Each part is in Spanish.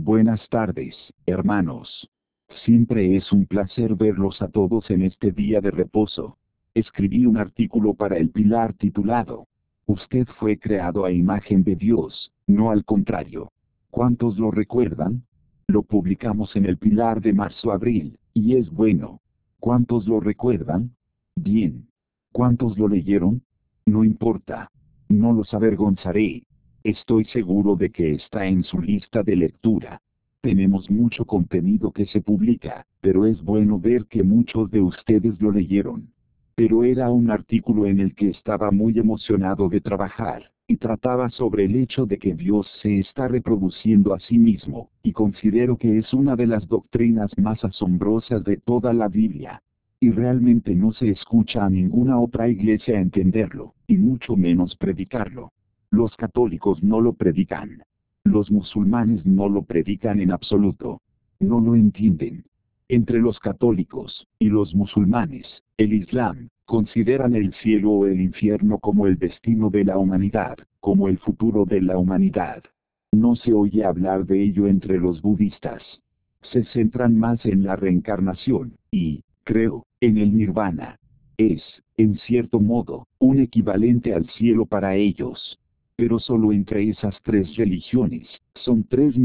Buenas tardes, hermanos. Siempre es un placer verlos a todos en este día de reposo. Escribí un artículo para El Pilar titulado "Usted fue creado a imagen de Dios, no al contrario". ¿Cuántos lo recuerdan? Lo publicamos en El Pilar de marzo-abril, y es bueno. ¿Cuántos lo recuerdan? Bien. ¿Cuántos lo leyeron? No importa. No los avergonzaré. Estoy seguro de que está en su lista de lectura. Tenemos mucho contenido que se publica, pero es bueno ver que muchos de ustedes lo leyeron. Pero era un artículo en el que estaba muy emocionado de trabajar, y trataba sobre el hecho de que Dios se está reproduciendo a sí mismo, y considero que es una de las doctrinas más asombrosas de toda la Biblia. Y realmente no se escucha a ninguna otra iglesia entenderlo, y mucho menos predicarlo. Los católicos no lo predican. Los musulmanes no lo predican en absoluto. No lo entienden. Entre los católicos y los musulmanes, el Islam, consideran el cielo o el infierno como el destino de la humanidad, como el futuro de la humanidad. No se oye hablar de ello entre los budistas. Se centran más en la reencarnación, y, creo, en el nirvana. Es, en cierto modo, un equivalente al cielo para ellos. Pero solo entre esas tres religiones, son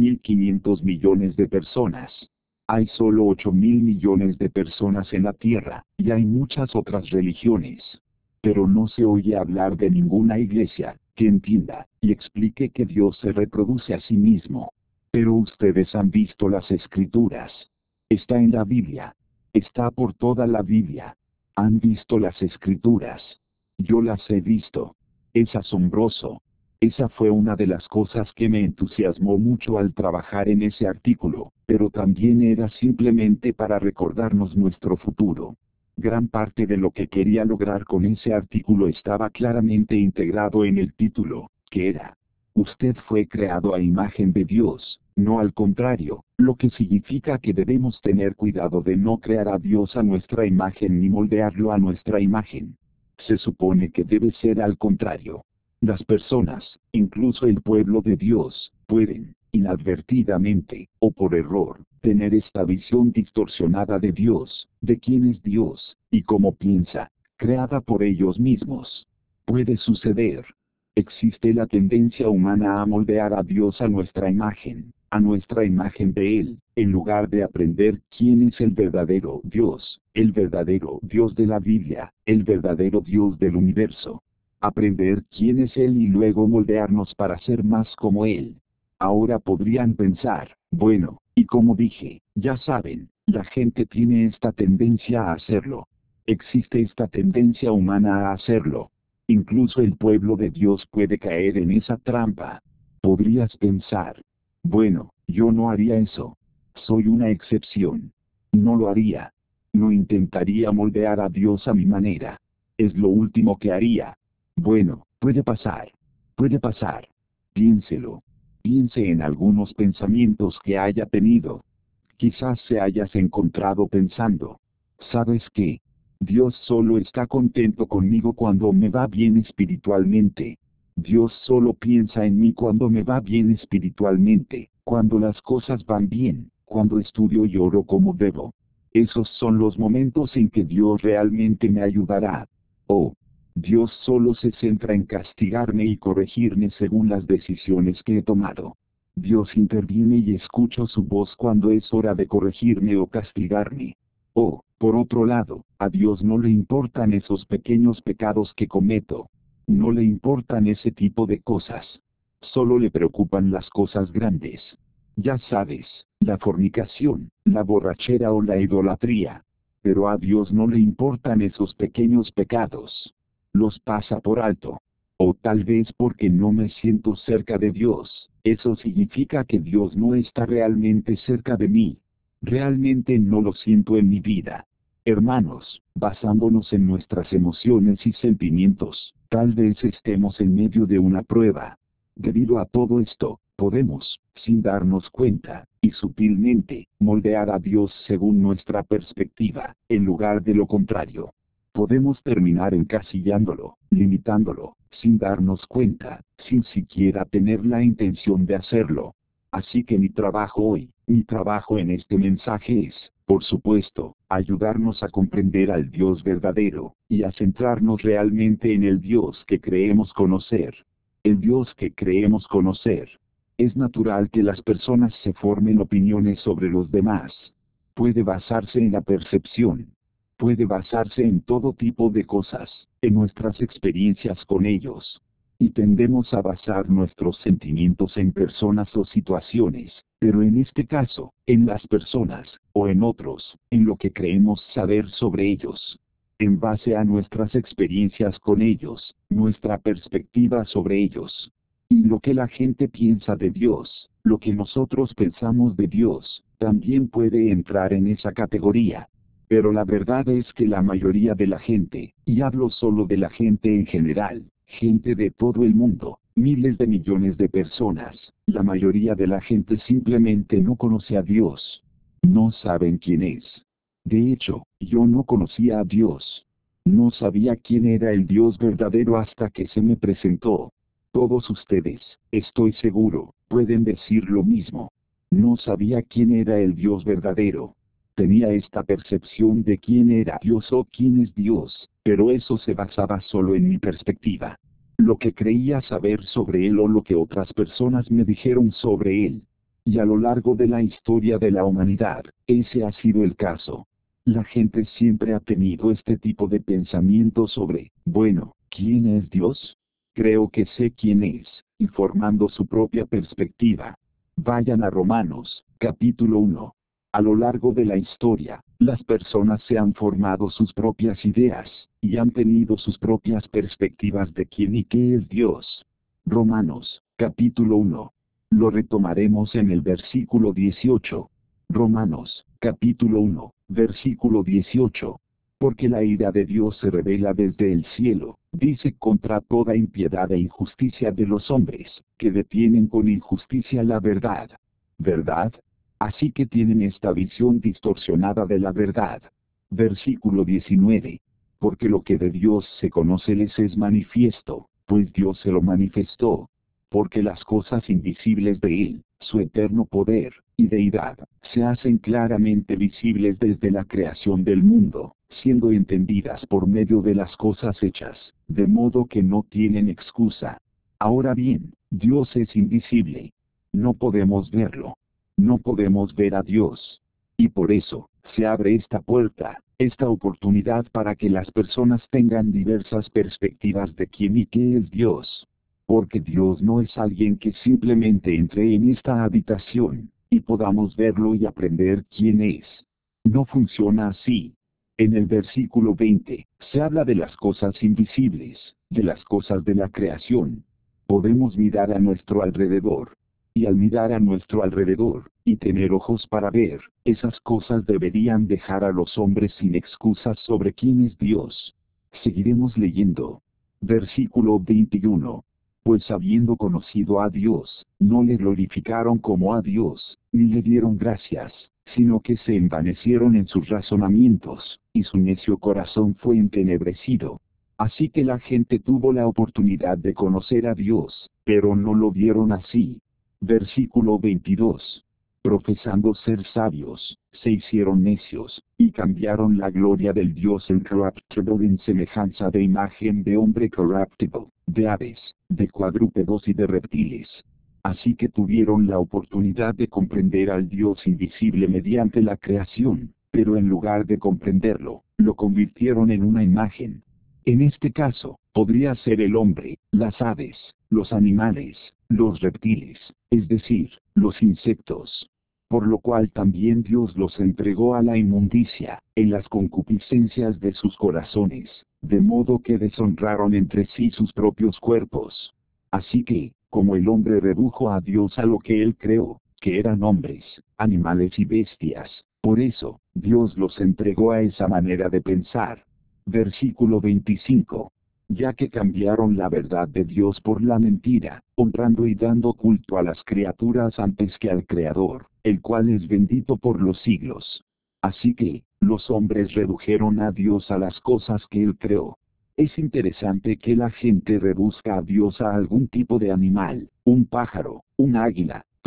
3.500 millones de personas. Hay solo 8.000 millones de personas en la Tierra, y hay muchas otras religiones. Pero no se oye hablar de ninguna iglesia que entienda y explique que Dios se reproduce a sí mismo. Pero ustedes han visto las Escrituras. Está en la Biblia. Está por toda la Biblia. Han visto las Escrituras. Yo las he visto. Es asombroso. Esa fue una de las cosas que me entusiasmó mucho al trabajar en ese artículo, pero también era simplemente para recordarnos nuestro futuro. Gran parte de lo que quería lograr con ese artículo estaba claramente integrado en el título, que era: Usted fue creado a imagen de Dios, no al contrario, lo que significa que debemos tener cuidado de no crear a Dios a nuestra imagen ni moldearlo a nuestra imagen. Se supone que debe ser al contrario. Las personas, incluso el pueblo de Dios, pueden, inadvertidamente, o por error, tener esta visión distorsionada de Dios, de quién es Dios, y cómo piensa, creada por ellos mismos. Puede suceder. Existe la tendencia humana a moldear a Dios a nuestra imagen de Él, en lugar de aprender quién es el verdadero Dios de la Biblia, el verdadero Dios del universo. Aprender quién es Él y luego moldearnos para ser más como Él. Ahora podrían pensar, bueno, y como dije, ya saben, la gente tiene esta tendencia a hacerlo. Existe esta tendencia humana a hacerlo. Incluso el pueblo de Dios puede caer en esa trampa. Podrías pensar, bueno, yo no haría eso. Soy una excepción. No lo haría. No intentaría moldear a Dios a mi manera. Es lo último que haría. Bueno, puede pasar. Puede pasar. Piénselo. Piense en algunos pensamientos que haya tenido. Quizás se hayas encontrado pensando: ¿sabes qué? Dios solo está contento conmigo cuando me va bien espiritualmente. Dios solo piensa en mí cuando me va bien espiritualmente, cuando las cosas van bien, cuando estudio y oro como debo. Esos son los momentos en que Dios realmente me ayudará. Oh, Dios solo se centra en castigarme y corregirme según las decisiones que he tomado. Dios interviene y escucho su voz cuando es hora de corregirme o castigarme. Oh, por otro lado, a Dios no le importan esos pequeños pecados que cometo. No le importan ese tipo de cosas. Solo le preocupan las cosas grandes. Ya sabes, la fornicación, la borrachera o la idolatría. Pero a Dios no le importan esos pequeños pecados. Los pasa por alto. O tal vez porque no me siento cerca de Dios, eso significa que Dios no está realmente cerca de mí. Realmente no lo siento en mi vida. Hermanos, basándonos en nuestras emociones y sentimientos, tal vez estemos en medio de una prueba. Debido a todo esto, podemos, sin darnos cuenta, y sutilmente, moldear a Dios según nuestra perspectiva, en lugar de lo contrario. Podemos terminar encasillándolo, limitándolo, sin darnos cuenta, sin siquiera tener la intención de hacerlo. Así que mi trabajo en este mensaje es, por supuesto, ayudarnos a comprender al Dios verdadero, y a centrarnos realmente en el Dios que creemos conocer. El Dios que creemos conocer. Es natural que las personas se formen opiniones sobre los demás. Puede basarse en la percepción. Puede basarse en todo tipo de cosas, en nuestras experiencias con ellos. Y tendemos a basar nuestros sentimientos en personas o situaciones, pero en este caso, en las personas, o en otros, en lo que creemos saber sobre ellos. En base a nuestras experiencias con ellos, nuestra perspectiva sobre ellos. Y lo que la gente piensa de Dios, lo que nosotros pensamos de Dios, también puede entrar en esa categoría. Pero la verdad es que la mayoría de la gente, y hablo solo de la gente en general, gente de todo el mundo, miles de millones de personas, la mayoría de la gente simplemente no conoce a Dios. No saben quién es. De hecho, yo no conocía a Dios. No sabía quién era el Dios verdadero hasta que se me presentó. Todos ustedes, estoy seguro, pueden decir lo mismo. No sabía quién era el Dios verdadero. Tenía esta percepción de quién era Dios o quién es Dios, pero eso se basaba solo en mi perspectiva. Lo que creía saber sobre él o lo que otras personas me dijeron sobre él. Y a lo largo de la historia de la humanidad, ese ha sido el caso. La gente siempre ha tenido este tipo de pensamiento sobre, bueno, ¿quién es Dios? Creo que sé quién es, y formando su propia perspectiva. Vayan a Romanos, capítulo 1. A lo largo de la historia, las personas se han formado sus propias ideas, y han tenido sus propias perspectivas de quién y qué es Dios. Romanos, capítulo 1. Lo retomaremos en el versículo 18. Romanos, capítulo 1, versículo 18. Porque la ira de Dios se revela desde el cielo, dice contra toda impiedad e injusticia de los hombres, que detienen con injusticia la verdad. ¿Verdad? Así que tienen esta visión distorsionada de la verdad. Versículo 19. Porque lo que de Dios se conoce les es manifiesto, pues Dios se lo manifestó. Porque las cosas invisibles de Él, su eterno poder y deidad, se hacen claramente visibles desde la creación del mundo, siendo entendidas por medio de las cosas hechas, de modo que no tienen excusa. Ahora bien, Dios es invisible. No podemos verlo. No podemos ver a Dios. Y por eso, se abre esta puerta, esta oportunidad para que las personas tengan diversas perspectivas de quién y qué es Dios. Porque Dios no es alguien que simplemente entre en esta habitación, y podamos verlo y aprender quién es. No funciona así. En el versículo 20, se habla de las cosas invisibles, de las cosas de la creación. Podemos mirar a nuestro alrededor. Y al mirar a nuestro alrededor, y tener ojos para ver, esas cosas deberían dejar a los hombres sin excusas sobre quién es Dios. Seguiremos leyendo. Versículo 21. Pues habiendo conocido a Dios, no le glorificaron como a Dios, ni le dieron gracias, sino que se envanecieron en sus razonamientos, y su necio corazón fue entenebrecido. Así que la gente tuvo la oportunidad de conocer a Dios, pero no lo vieron así. Versículo 22. Profesando ser sabios, se hicieron necios, y cambiaron la gloria del Dios incorruptible en semejanza de imagen de hombre corruptible, de aves, de cuadrúpedos y de reptiles. Así que tuvieron la oportunidad de comprender al Dios invisible mediante la creación, pero en lugar de comprenderlo, lo convirtieron en una imagen. En este caso, podría ser el hombre, las aves, los animales, los reptiles, es decir, los insectos. Por lo cual también Dios los entregó a la inmundicia, en las concupiscencias de sus corazones, de modo que deshonraron entre sí sus propios cuerpos. Así que, como el hombre redujo a Dios a lo que él creó, que eran hombres, animales y bestias, por eso, Dios los entregó a esa manera de pensar. Versículo 25. Ya que cambiaron la verdad de Dios por la mentira, honrando y dando culto a las criaturas antes que al Creador, el cual es bendito por los siglos. Así que, los hombres redujeron a Dios a las cosas que Él creó. Es interesante que la gente reduzca a Dios a algún tipo de animal, un pájaro, un águila,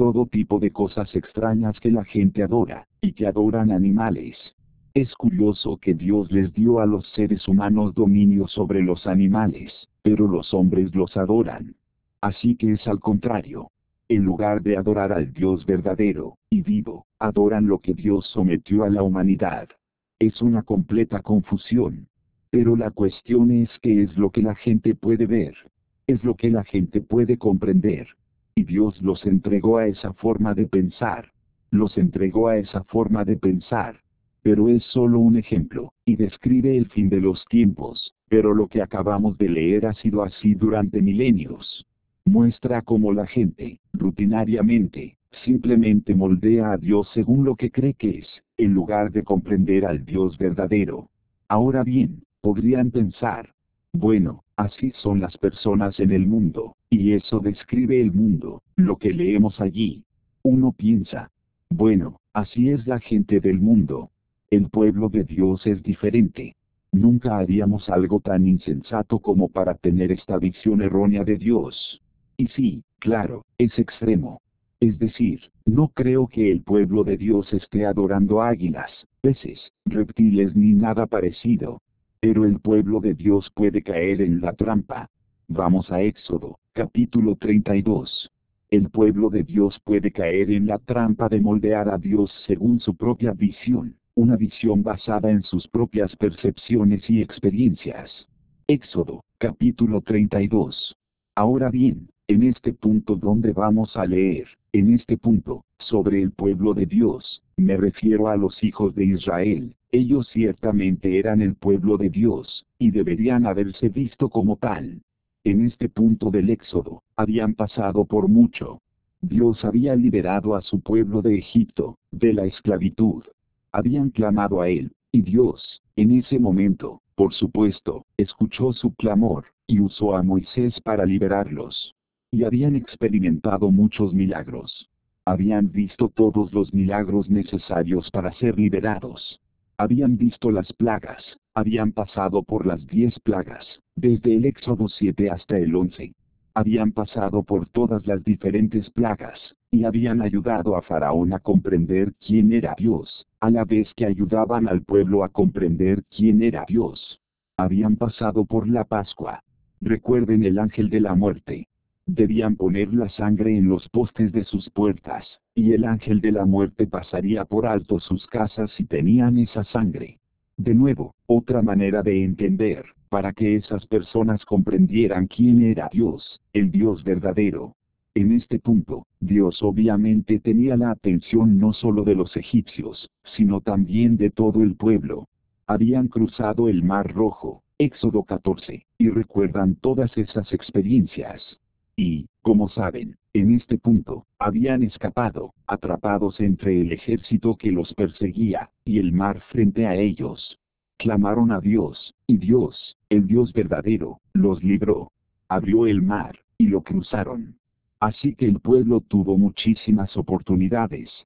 todo tipo de cosas extrañas que la gente adora, y que adoran animales. Es curioso que Dios les dio a los seres humanos dominio sobre los animales, pero los hombres los adoran. Así que es al contrario. En lugar de adorar al Dios verdadero y vivo, adoran lo que Dios sometió a la humanidad. Es una completa confusión. Pero la cuestión es qué es lo que la gente puede ver. Es lo que la gente puede comprender. Y Dios los entregó a esa forma de pensar. Los entregó a esa forma de pensar. Pero es solo un ejemplo, y describe el fin de los tiempos, pero lo que acabamos de leer ha sido así durante milenios. Muestra cómo la gente, rutinariamente, simplemente moldea a Dios según lo que cree que es, en lugar de comprender al Dios verdadero. Ahora bien, podrían pensar, bueno, así son las personas en el mundo, y eso describe el mundo, lo que leemos allí. Uno piensa, bueno, así es la gente del mundo. El pueblo de Dios es diferente. Nunca haríamos algo tan insensato como para tener esta visión errónea de Dios. Y sí, claro, es extremo. Es decir, no creo que el pueblo de Dios esté adorando águilas, peces, reptiles ni nada parecido. Pero el pueblo de Dios puede caer en la trampa. Vamos a Éxodo, capítulo 32. El pueblo de Dios puede caer en la trampa de moldear a Dios según su propia visión, una visión basada en sus propias percepciones y experiencias. Éxodo, capítulo 32. Ahora bien, en este punto donde vamos a leer, en este punto, sobre el pueblo de Dios, me refiero a los hijos de Israel. Ellos ciertamente eran el pueblo de Dios, y deberían haberse visto como tal. En este punto del Éxodo, habían pasado por mucho. Dios había liberado a su pueblo de Egipto, de la esclavitud. Habían clamado a él, y Dios, en ese momento, por supuesto, escuchó su clamor, y usó a Moisés para liberarlos. Y habían experimentado muchos milagros. Habían visto todos los milagros necesarios para ser liberados. Habían visto las plagas, habían pasado por las 10 plagas, desde el Éxodo 7 hasta el 11. Habían pasado por todas las diferentes plagas, y habían ayudado a Faraón a comprender quién era Dios, a la vez que ayudaban al pueblo a comprender quién era Dios. Habían pasado por la Pascua. Recuerden el ángel de la muerte. Debían poner la sangre en los postes de sus puertas, y el ángel de la muerte pasaría por alto sus casas si tenían esa sangre. De nuevo, otra manera de entender, para que esas personas comprendieran quién era Dios, el Dios verdadero. En este punto, Dios obviamente tenía la atención no solo de los egipcios, sino también de todo el pueblo. Habían cruzado el Mar Rojo, Éxodo 14, y recuerdan todas esas experiencias. Y, como saben, en este punto, habían escapado, atrapados entre el ejército que los perseguía, y el mar frente a ellos. Clamaron a Dios, y Dios, el Dios verdadero, los libró. Abrió el mar, y lo cruzaron. Así que el pueblo tuvo muchísimas oportunidades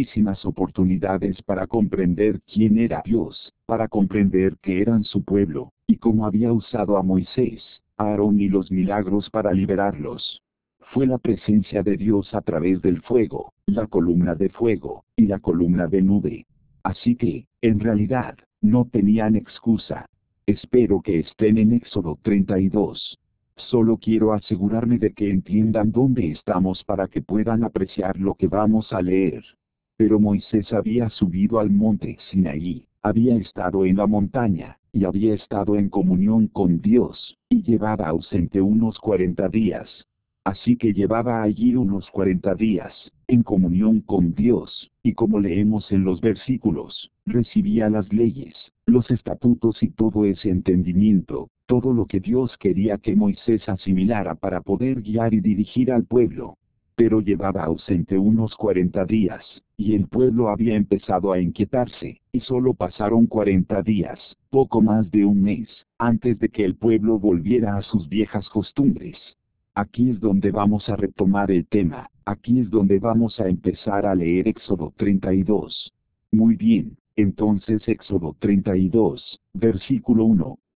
para comprender quién era Dios, para comprender que eran su pueblo, y cómo había usado a Moisés, a Aarón y los milagros para liberarlos. Fue la presencia de Dios a través del fuego, la columna de fuego, y la columna de nube. Así que, en realidad, no tenían excusa. Espero que estén en Éxodo 32. Solo quiero asegurarme de que entiendan dónde estamos para que puedan apreciar lo que vamos a leer. Pero Moisés había subido al monte Sinaí, había estado en la montaña, y había estado en comunión con Dios, y llevaba ausente unos 40 días. Así que llevaba allí unos 40 días, en comunión con Dios, y como leemos en los versículos, recibía las leyes, los estatutos y todo ese entendimiento, todo lo que Dios quería que Moisés asimilara para poder guiar y dirigir al pueblo. Pero llevaba ausente unos 40 días, y el pueblo había empezado a inquietarse, y solo pasaron 40 días, poco más de un mes, antes de que el pueblo volviera a sus viejas costumbres. Aquí es donde vamos a retomar el tema, aquí es donde vamos a empezar a leer Éxodo 32. Muy bien, entonces Éxodo 32, versículo 1,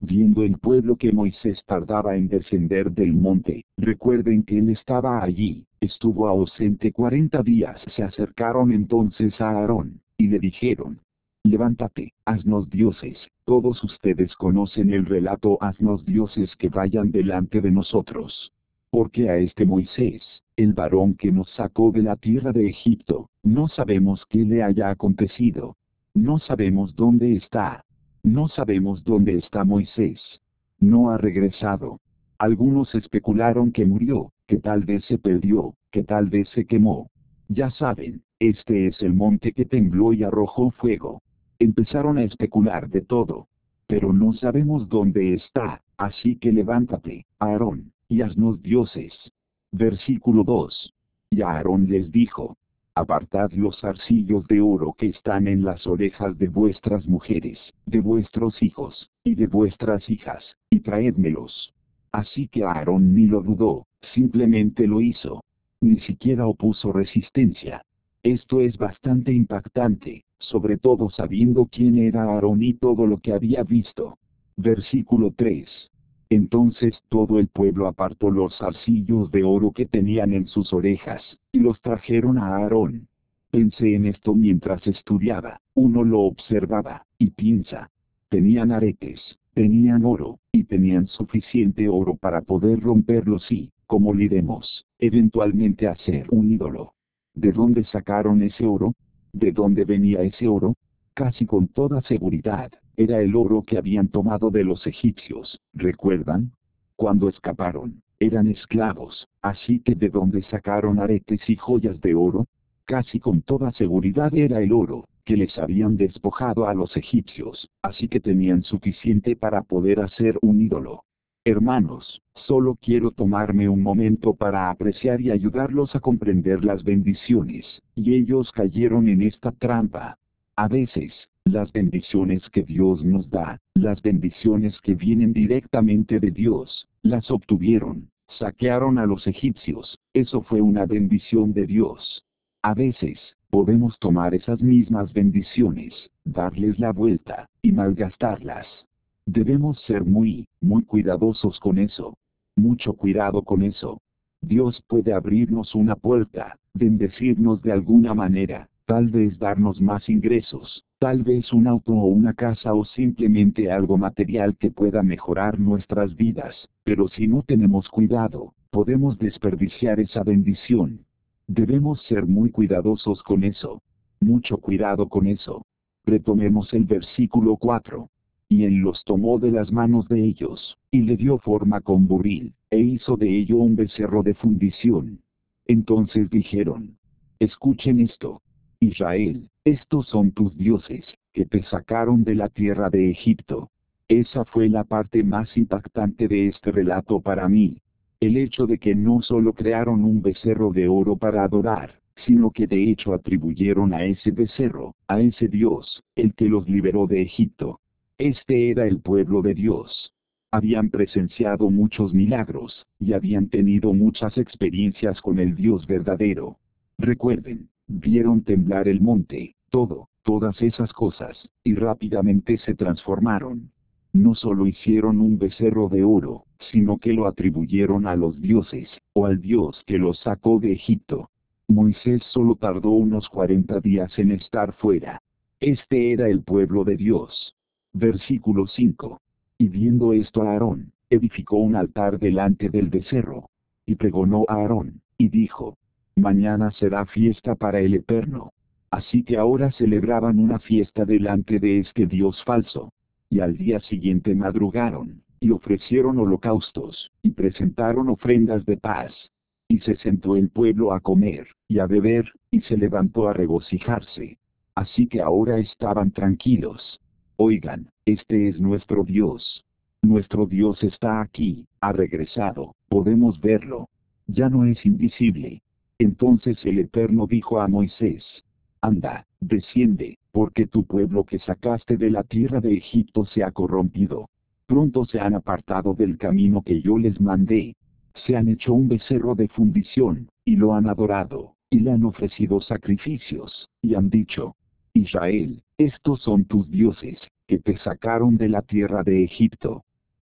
Viendo el pueblo que Moisés tardaba en descender del monte, recuerden que él estaba allí, estuvo ausente 40 días. Se acercaron entonces a Aarón, y le dijeron: levántate, haznos dioses. Todos ustedes conocen el relato: haznos dioses que vayan delante de nosotros. Porque a este Moisés, el varón que nos sacó de la tierra de Egipto, no sabemos qué le haya acontecido. No sabemos dónde está. No sabemos dónde está Moisés. No ha regresado. Algunos especularon que murió, que tal vez se perdió, que tal vez se quemó. Ya saben, este es el monte que tembló y arrojó fuego. Empezaron a especular de todo. Pero no sabemos dónde está, así que levántate, Aarón, y haznos dioses. Versículo 2. Y Aarón les dijo: apartad los zarcillos de oro que están en las orejas de vuestras mujeres, de vuestros hijos, y de vuestras hijas, y traédmelos. Así que Aarón ni lo dudó, simplemente lo hizo. Ni siquiera opuso resistencia. Esto es bastante impactante, sobre todo sabiendo quién era Aarón y todo lo que había visto. Versículo 3. Entonces todo el pueblo apartó los zarcillos de oro que tenían en sus orejas, y los trajeron a Aarón. Pensé en esto mientras estudiaba. Uno lo observaba, y piensa. Tenían aretes, tenían oro, y tenían suficiente oro para poder romperlos y, como diremos, eventualmente hacer un ídolo. ¿De dónde sacaron ese oro? ¿De dónde venía ese oro? Casi con toda seguridad, era el oro que habían tomado de los egipcios, ¿recuerdan? Cuando escaparon, eran esclavos, así que ¿de dónde sacaron aretes y joyas de oro? Casi con toda seguridad era el oro, que les habían despojado a los egipcios, así que tenían suficiente para poder hacer un ídolo. Hermanos, solo quiero tomarme un momento para apreciar y ayudarlos a comprender las bendiciones, y ellos cayeron en esta trampa. A veces, las bendiciones que Dios nos da, las bendiciones que vienen directamente de Dios, las obtuvieron, saquearon a los egipcios, eso fue una bendición de Dios. A veces, podemos tomar esas mismas bendiciones, darles la vuelta, y malgastarlas. Debemos ser muy cuidadosos con eso. Mucho cuidado con eso. Dios puede abrirnos una puerta, bendecirnos de alguna manera, tal vez darnos más ingresos, tal vez un auto o una casa o simplemente algo material que pueda mejorar nuestras vidas, pero si no tenemos cuidado, podemos desperdiciar esa bendición. Debemos ser muy cuidadosos con eso. Mucho cuidado con eso. Retomemos el versículo 4. Y él los tomó de las manos de ellos, y le dio forma con buril, e hizo de ello un becerro de fundición. Entonces dijeron: escuchen esto, Israel, estos son tus dioses, que te sacaron de la tierra de Egipto. Esa fue la parte más impactante de este relato para mí. El hecho de que no solo crearon un becerro de oro para adorar, sino que de hecho atribuyeron a ese becerro, a ese Dios, el que los liberó de Egipto. Este era el pueblo de Dios. Habían presenciado muchos milagros, y habían tenido muchas experiencias con el Dios verdadero. Recuerden, vieron temblar el monte, todas esas cosas, y rápidamente se transformaron. No solo hicieron un becerro de oro, sino que lo atribuyeron a los dioses, o al Dios que los sacó de Egipto. Moisés solo tardó unos 40 días en estar fuera. Este era el pueblo de Dios. Versículo 5. Y viendo esto Aarón, edificó un altar delante del becerro. Y pregonó a Aarón, y dijo: mañana será fiesta para el Eterno. Así que ahora celebraban una fiesta delante de este Dios falso. Y al día siguiente madrugaron, y ofrecieron holocaustos, y presentaron ofrendas de paz. Y se sentó el pueblo a comer, y a beber, y se levantó a regocijarse. Así que ahora estaban tranquilos. Oigan, este es nuestro Dios. Nuestro Dios está aquí, ha regresado, podemos verlo. Ya no es invisible. Entonces el Eterno dijo a Moisés: anda, desciende, porque tu pueblo que sacaste de la tierra de Egipto se ha corrompido. Pronto se han apartado del camino que yo les mandé. Se han hecho un becerro de fundición, y lo han adorado, y le han ofrecido sacrificios, y han dicho: Israel, estos son tus dioses, que te sacaron de la tierra de Egipto.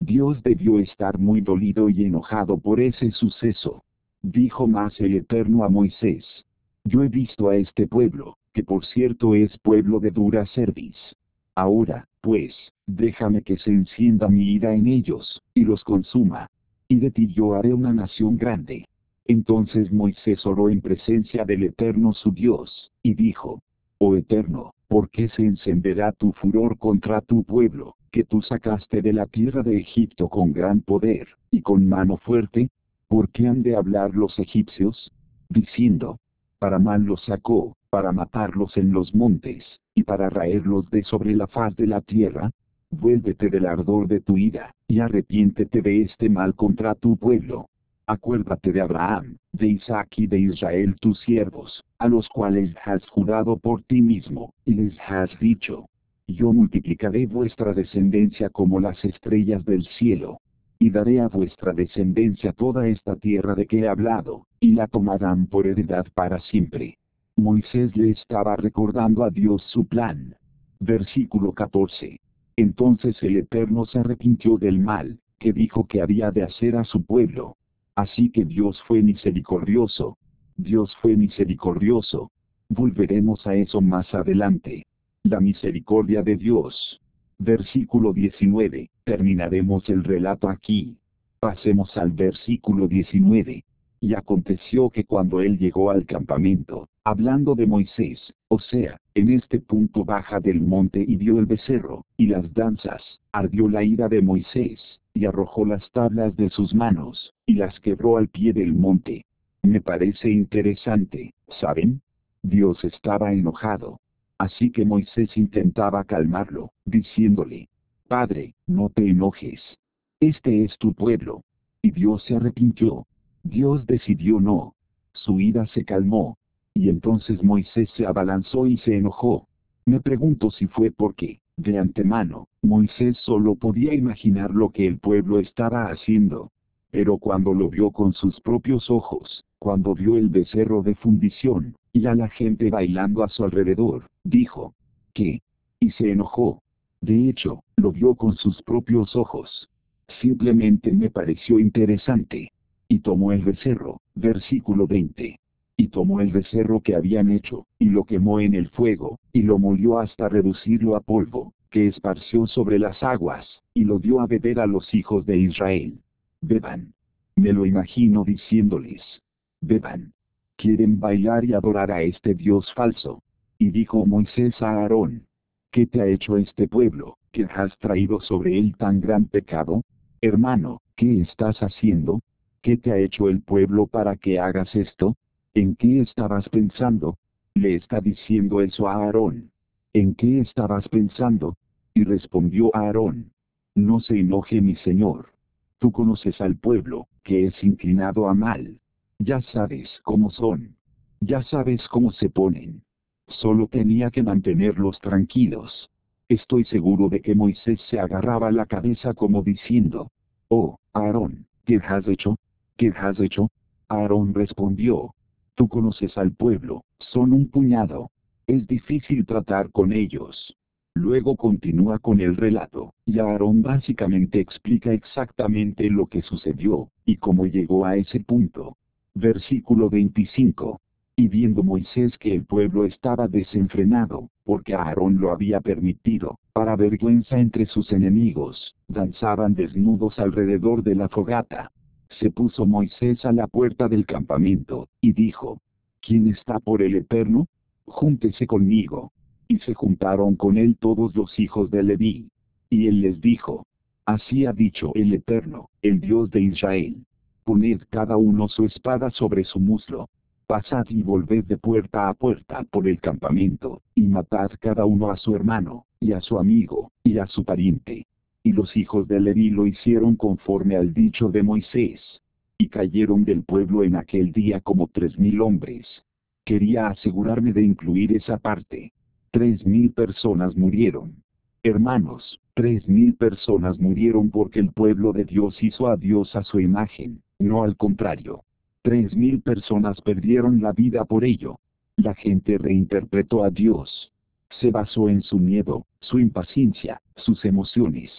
Dios debió estar muy dolido y enojado por ese suceso. Dijo más el Eterno a Moisés: yo he visto a este pueblo, que por cierto es pueblo de dura cerviz. Ahora, pues, déjame que se encienda mi ira en ellos, y los consuma. Y de ti yo haré una nación grande. Entonces Moisés oró en presencia del Eterno su Dios, y dijo: oh Eterno, ¿por qué se encenderá tu furor contra tu pueblo, que tú sacaste de la tierra de Egipto con gran poder, y con mano fuerte? ¿Por qué han de hablar los egipcios? Diciendo: para mal los sacó, para matarlos en los montes, y para raerlos de sobre la faz de la tierra. Vuélvete del ardor de tu ira, y arrepiéntete de este mal contra tu pueblo. Acuérdate de Abraham, de Isaac y de Israel tus siervos, a los cuales has jurado por ti mismo, y les has dicho: yo multiplicaré vuestra descendencia como las estrellas del cielo. Y daré a vuestra descendencia toda esta tierra de que he hablado, y la tomarán por heredad para siempre. Moisés le estaba recordando a Dios su plan. Versículo 14. Entonces el Eterno se arrepintió del mal, que dijo que había de hacer a su pueblo. Así que Dios fue misericordioso. Dios fue misericordioso. Volveremos a eso más adelante. La misericordia de Dios. Versículo 19. Terminaremos el relato aquí. Pasemos al versículo 19. Y aconteció que cuando él llegó al campamento, hablando de Moisés, o sea, en este punto baja del monte y vio el becerro, y las danzas, ardió la ira de Moisés, y arrojó las tablas de sus manos, y las quebró al pie del monte. Me parece interesante, ¿saben? Dios estaba enojado. Así que Moisés intentaba calmarlo, diciéndole: Padre, no te enojes. Este es tu pueblo. Y Dios se arrepintió. Dios decidió no. Su ira se calmó. Y entonces Moisés se abalanzó y se enojó. Me pregunto si fue porque, de antemano, Moisés solo podía imaginar lo que el pueblo estaba haciendo. Pero cuando lo vio con sus propios ojos, cuando vio el becerro de fundición, y a la gente bailando a su alrededor, dijo: ¿qué? Y se enojó. De hecho, lo vio con sus propios ojos. Simplemente me pareció interesante. Y tomó el becerro, versículo 20. Y tomó el becerro que habían hecho, y lo quemó en el fuego, y lo molió hasta reducirlo a polvo, que esparció sobre las aguas, y lo dio a beber a los hijos de Israel. Beban. Me lo imagino diciéndoles: beban. ¿Quieren bailar y adorar a este Dios falso? Y dijo Moisés a Aarón: ¿qué te ha hecho este pueblo, que has traído sobre él tan gran pecado? Hermano, ¿qué estás haciendo? ¿Qué te ha hecho el pueblo para que hagas esto? ¿En qué estabas pensando? Le está diciendo eso a Aarón. ¿En qué estabas pensando? Y respondió Aarón: no se enoje mi señor. Tú conoces al pueblo, que es inclinado a mal. Ya sabes cómo son. Ya sabes cómo se ponen. Solo tenía que mantenerlos tranquilos. Estoy seguro de que Moisés se agarraba la cabeza como diciendo: oh, Aarón, ¿qué has hecho? ¿Qué has hecho? Aarón respondió: tú conoces al pueblo, son un puñado. Es difícil tratar con ellos. Luego continúa con el relato, y Aarón básicamente explica exactamente lo que sucedió, y cómo llegó a ese punto. Versículo 25. Y viendo Moisés que el pueblo estaba desenfrenado, porque Aarón lo había permitido, para vergüenza entre sus enemigos, danzaban desnudos alrededor de la fogata. Se puso Moisés a la puerta del campamento, y dijo: ¿quién está por el Eterno? Júntese conmigo. Y se juntaron con él todos los hijos de Leví. Y él les dijo: así ha dicho el Eterno, el Dios de Israel. Poned cada uno su espada sobre su muslo. Pasad y volved de puerta a puerta por el campamento, y matad cada uno a su hermano, y a su amigo, y a su pariente. Y los hijos de Leví lo hicieron conforme al dicho de Moisés. Y cayeron del pueblo en aquel día como 3000 hombres. Quería asegurarme de incluir esa parte. 3000 personas murieron. Hermanos, 3000 personas murieron porque el pueblo de Dios hizo a Dios a su imagen, no al contrario. 3000 personas perdieron la vida por ello. La gente reinterpretó a Dios. Se basó en su miedo, su impaciencia, sus emociones.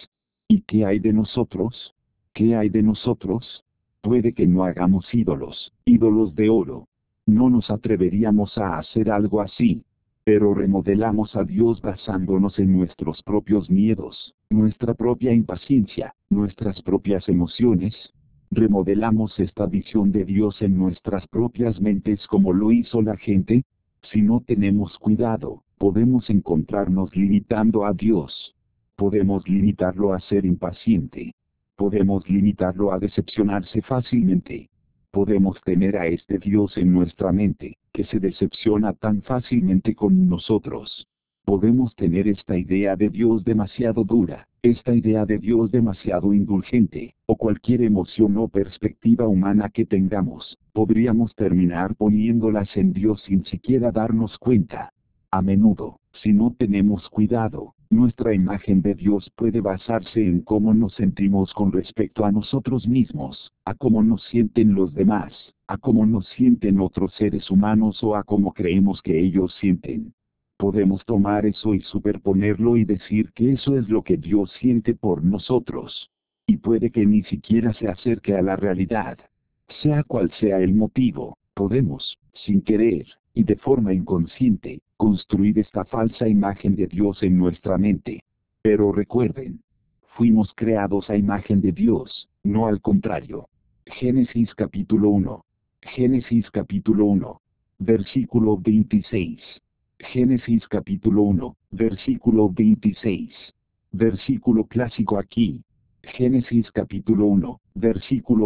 ¿Y qué hay de nosotros? ¿Qué hay de nosotros? Puede que no hagamos ídolos de oro. No nos atreveríamos a hacer algo así. Pero remodelamos a Dios basándonos en nuestros propios miedos, nuestra propia impaciencia, nuestras propias emociones. Remodelamos esta visión de Dios en nuestras propias mentes como lo hizo la gente. Si no tenemos cuidado, podemos encontrarnos limitando a Dios. Podemos limitarlo a ser impaciente. Podemos limitarlo a decepcionarse fácilmente. Podemos tener a este Dios en nuestra mente, que se decepciona tan fácilmente con nosotros. Podemos tener esta idea de Dios demasiado dura, esta idea de Dios demasiado indulgente, o cualquier emoción o perspectiva humana que tengamos, podríamos terminar poniéndolas en Dios sin siquiera darnos cuenta. A menudo, si no tenemos cuidado, nuestra imagen de Dios puede basarse en cómo nos sentimos con respecto a nosotros mismos, a cómo nos sienten los demás, a cómo nos sienten otros seres humanos o a cómo creemos que ellos sienten. Podemos tomar eso y superponerlo y decir que eso es lo que Dios siente por nosotros. Y puede que ni siquiera se acerque a la realidad. Sea cual sea el motivo, podemos, sin querer, y de forma inconsciente, construir esta falsa imagen de Dios en nuestra mente. Pero recuerden, fuimos creados a imagen de Dios, no al contrario. Génesis capítulo 1. Génesis capítulo 1. Versículo 26. Génesis capítulo 1, versículo 26. Versículo clásico aquí. Génesis capítulo 1, versículo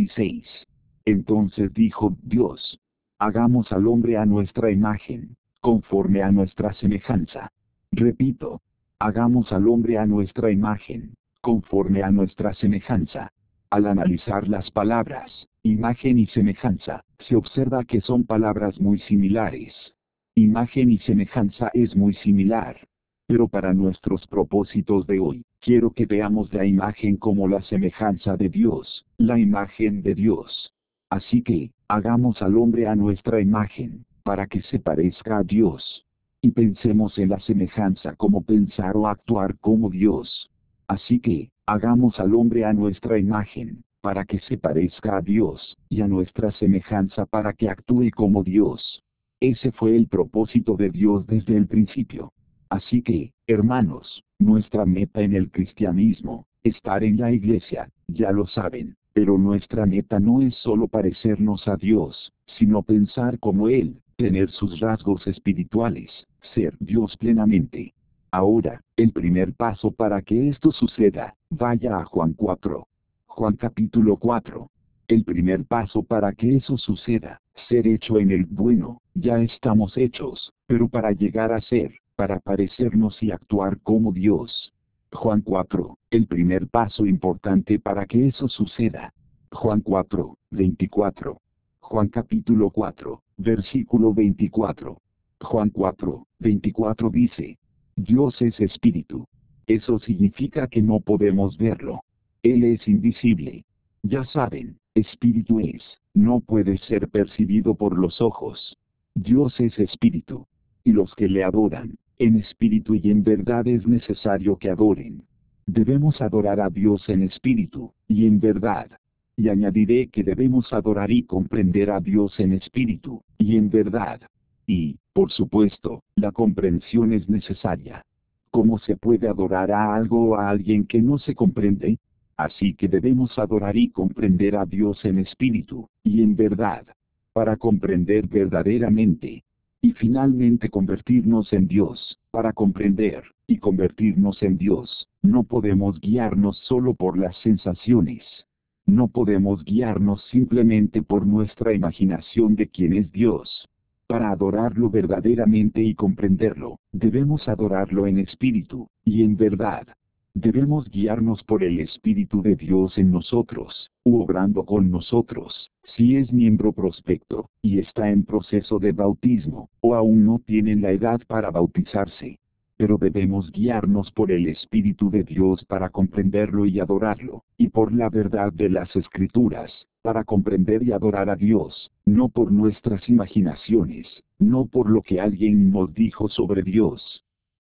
26. Entonces dijo Dios: hagamos al hombre a nuestra imagen, conforme a nuestra semejanza. Repito, hagamos al hombre a nuestra imagen, conforme a nuestra semejanza. Al analizar las palabras, imagen y semejanza, se observa que son palabras muy similares. Imagen y semejanza es muy similar. Pero para nuestros propósitos de hoy, quiero que veamos la imagen como la semejanza de Dios, la imagen de Dios. Así que, hagamos al hombre a nuestra imagen, para que se parezca a Dios. Y pensemos en la semejanza como pensar o actuar como Dios. Así que, hagamos al hombre a nuestra imagen, para que se parezca a Dios, y a nuestra semejanza para que actúe como Dios. Ese fue el propósito de Dios desde el principio. Así que, hermanos, nuestra meta en el cristianismo, estar en la iglesia, ya lo saben, pero nuestra meta no es solo parecernos a Dios, sino pensar como Él, tener sus rasgos espirituales, ser Dios plenamente. Ahora, el primer paso para que esto suceda, vaya a Juan 4. Juan capítulo 4. El primer paso para que eso suceda, ser hecho en el bueno, ya estamos hechos, pero para llegar a ser, para parecernos y actuar como Dios. Juan 4, el primer paso importante para que eso suceda. Juan 4, 24. Juan capítulo 4, versículo 24. Juan 4, 24 dice: Dios es espíritu. Eso significa que no podemos verlo. Él es invisible. Ya saben, espíritu es, no puede ser percibido por los ojos. Dios es espíritu. Y los que le adoran, en espíritu y en verdad es necesario que adoren. Debemos adorar a Dios en espíritu, y en verdad. Y añadiré que debemos adorar y comprender a Dios en espíritu, y en verdad. Y, por supuesto, la comprensión es necesaria. ¿Cómo se puede adorar a algo o a alguien que no se comprende? Así que debemos adorar y comprender a Dios en espíritu, y en verdad. Para comprender verdaderamente. Y finalmente convertirnos en Dios, para comprender, y convertirnos en Dios, no podemos guiarnos solo por las sensaciones. No podemos guiarnos simplemente por nuestra imaginación de quién es Dios. Para adorarlo verdaderamente y comprenderlo, debemos adorarlo en espíritu, y en verdad. Debemos guiarnos por el Espíritu de Dios en nosotros, u obrando con nosotros, si es miembro prospecto, y está en proceso de bautismo, o aún no tienen la edad para bautizarse. Pero debemos guiarnos por el Espíritu de Dios para comprenderlo y adorarlo, y por la verdad de las Escrituras, para comprender y adorar a Dios, no por nuestras imaginaciones, no por lo que alguien nos dijo sobre Dios.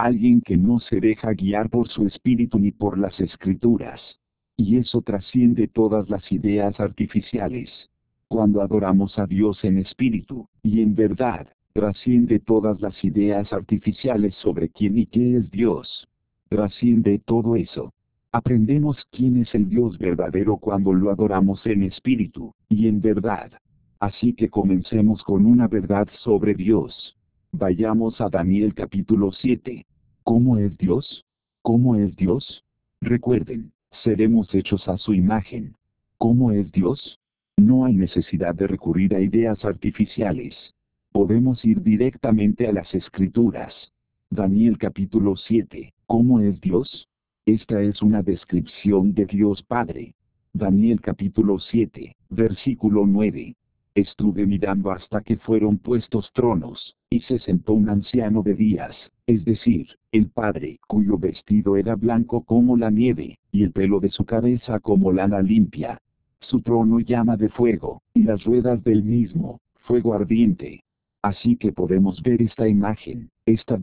alguien que no se deja guiar por su espíritu ni por las escrituras. Y eso trasciende todas las ideas artificiales. Cuando adoramos a Dios en espíritu, y en verdad, trasciende todas las ideas artificiales sobre quién y qué es Dios. Trasciende todo eso. Aprendemos quién es el Dios verdadero cuando lo adoramos en espíritu, y en verdad. Así que comencemos con una verdad sobre Dios. Vayamos a Daniel capítulo 7. ¿Cómo es Dios? ¿Cómo es Dios? Recuerden, seremos hechos a su imagen. ¿Cómo es Dios? No hay necesidad de recurrir a ideas artificiales. Podemos ir directamente a las escrituras. Daniel capítulo 7. ¿Cómo es Dios? Esta es una descripción de Dios Padre. Daniel capítulo 7, versículo 9. Estuve mirando hasta que fueron puestos tronos, y se sentó un anciano de días, es decir, el Padre, cuyo vestido era blanco como la nieve, y el pelo de su cabeza como lana limpia. Su trono llama de fuego, y las ruedas del mismo, fuego ardiente. Así que podemos ver esta imagen, esta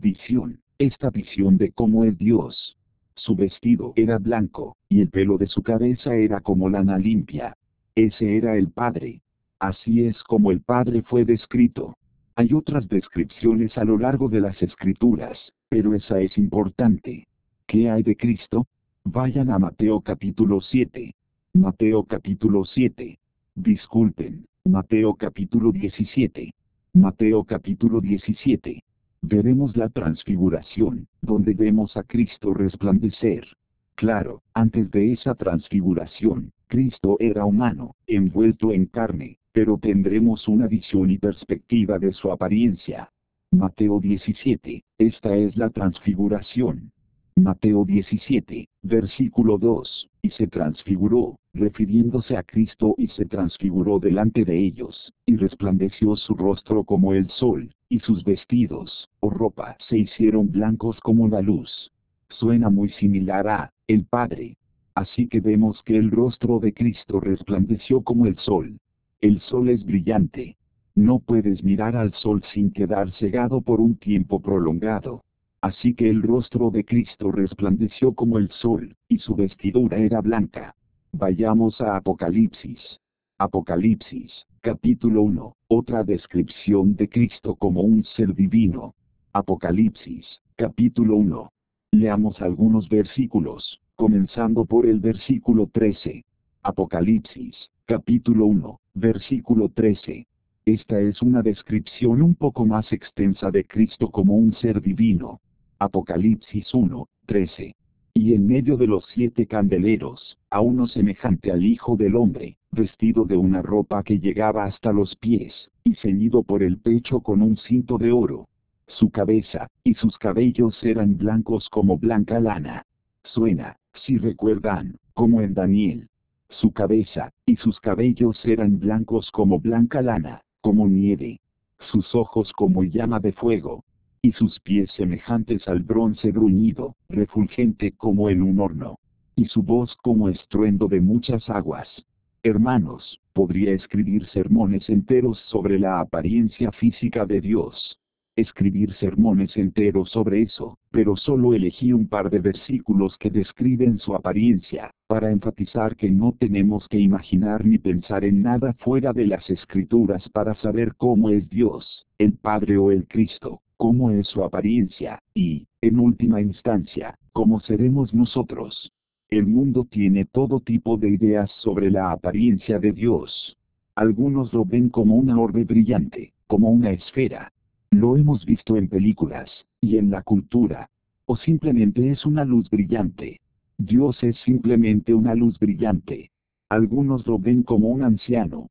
visión de cómo es Dios. Su vestido era blanco, y el pelo de su cabeza era como lana limpia. Ese era el Padre. Así es como el Padre fue descrito. Hay otras descripciones a lo largo de las Escrituras, pero esa es importante. ¿Qué hay de Cristo? Vayan a Mateo capítulo 7. Mateo capítulo 7. Disculpen, Mateo capítulo 17. Mateo capítulo 17. Veremos la transfiguración, donde vemos a Cristo resplandecer. Claro, antes de esa transfiguración, Cristo era humano, envuelto en carne, pero tendremos una visión y perspectiva de su apariencia. Mateo 17, esta es la transfiguración. Mateo 17, versículo 2, y se transfiguró, refiriéndose a Cristo, y se transfiguró delante de ellos, y resplandeció su rostro como el sol, y sus vestidos, o ropa, se hicieron blancos como la luz. Suena muy similar a el Padre. Así que vemos que el rostro de Cristo resplandeció como el sol. El sol es brillante. No puedes mirar al sol sin quedar cegado por un tiempo prolongado. Así que el rostro de Cristo resplandeció como el sol, y su vestidura era blanca. Vayamos a Apocalipsis. Apocalipsis, capítulo 1, otra descripción de Cristo como un ser divino. Apocalipsis, capítulo 1. Leamos algunos versículos, comenzando por el versículo 13. Apocalipsis, capítulo 1, versículo 13. Esta es una descripción un poco más extensa de Cristo como un ser divino. Apocalipsis 1, 13. Y en medio de los 7 candeleros, a uno semejante al Hijo del Hombre, vestido de una ropa que llegaba hasta los pies, y ceñido por el pecho con un cinto de oro. Su cabeza, y sus cabellos eran blancos como blanca lana. Suena, si recuerdan, como en Daniel. Su cabeza, y sus cabellos eran blancos como blanca lana, como nieve. Sus ojos como llama de fuego. Y sus pies semejantes al bronce bruñido, refulgente como en un horno. Y su voz como estruendo de muchas aguas. Hermanos, podría escribir sermones enteros sobre la apariencia física de Dios. Escribir sermones enteros sobre eso, pero solo elegí un par de versículos que describen su apariencia, para enfatizar que no tenemos que imaginar ni pensar en nada fuera de las Escrituras para saber cómo es Dios, el Padre o el Cristo, cómo es su apariencia, y, en última instancia, cómo seremos nosotros. El mundo tiene todo tipo de ideas sobre la apariencia de Dios. Algunos lo ven como una orbe brillante, como una esfera. Lo hemos visto en películas, y en la cultura. O simplemente es una luz brillante. Dios es simplemente una luz brillante. Algunos lo ven como un anciano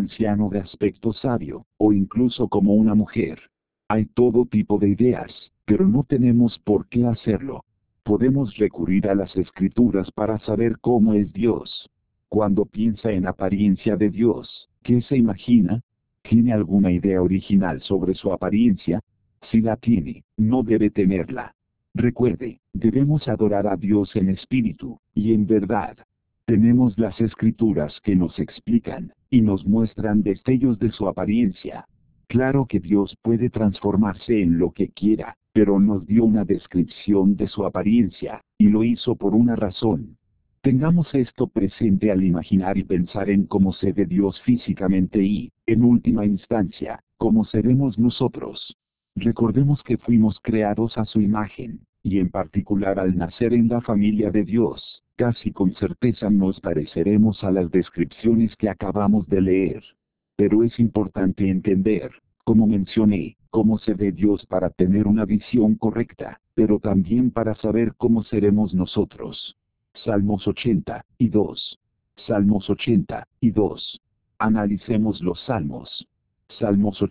de aspecto sabio, o incluso como una mujer. Hay todo tipo de ideas, pero no tenemos por qué hacerlo. Podemos recurrir a las Escrituras para saber cómo es Dios. Cuando piensa en apariencia de Dios, ¿qué se imagina? ¿Tiene alguna idea original sobre su apariencia? Si la tiene, no debe tenerla. Recuerde, debemos adorar a Dios en espíritu, y en verdad. Tenemos las Escrituras que nos explican, y nos muestran destellos de su apariencia. Claro que Dios puede transformarse en lo que quiera. pero nos dio una descripción de su apariencia, y lo hizo por una razón. Tengamos esto presente al imaginar y pensar en cómo se ve Dios físicamente y, en última instancia, cómo seremos nosotros. Recordemos que fuimos creados a su imagen, y en particular al nacer en la familia de Dios, casi con certeza nos pareceremos a las descripciones que acabamos de leer. Pero es importante entender, como mencioné, cómo se ve Dios para tener una visión correcta, pero también para saber cómo seremos nosotros. Salmos 82. Salmos 82. Analicemos los salmos. Salmos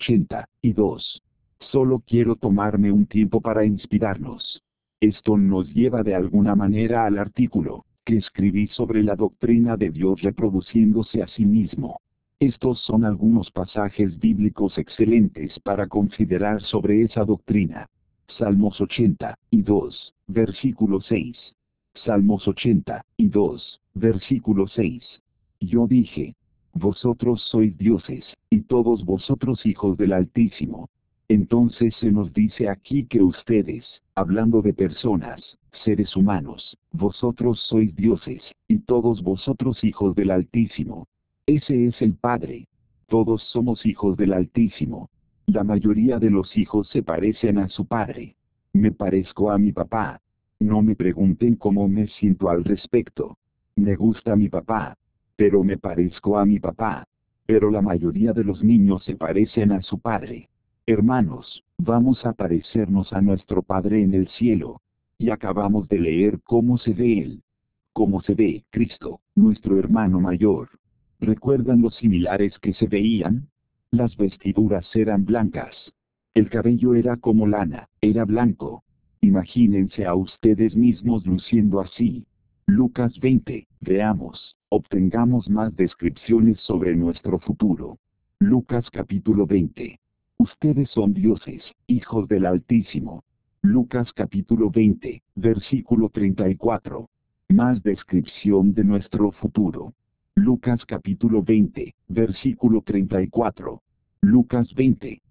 82. Solo quiero tomarme un tiempo para inspirarnos. Esto nos lleva de alguna manera al artículo que escribí sobre la doctrina de Dios reproduciéndose a sí mismo. Estos son algunos pasajes bíblicos excelentes para considerar sobre esa doctrina. Salmos 82, versículo 6. Salmos 82, versículo 6. Yo dije: vosotros sois dioses, y todos vosotros hijos del Altísimo. Entonces se nos dice aquí que ustedes, hablando de personas, seres humanos, vosotros sois dioses, y todos vosotros hijos del Altísimo. Ese es el Padre. Todos somos hijos del Altísimo. La mayoría de los hijos se parecen a su padre. Me parezco a mi papá. No me pregunten cómo me siento al respecto. Me gusta mi papá. Pero me parezco a mi papá. Pero la mayoría de los niños se parecen a su padre. Hermanos, vamos a parecernos a nuestro Padre en el cielo. Y acabamos de leer cómo se ve Él. Cómo se ve Cristo, nuestro hermano mayor. ¿Recuerdan los similares que se veían? Las vestiduras eran blancas. El cabello era como lana, era blanco. Imagínense a ustedes mismos luciendo así. Lucas 20, veamos, obtengamos más descripciones sobre nuestro futuro. Lucas capítulo 20. Ustedes son dioses, hijos del Altísimo. Lucas capítulo 20, versículo 34. Más descripción de nuestro futuro. Lucas capítulo 20, versículo 34. Lucas 20,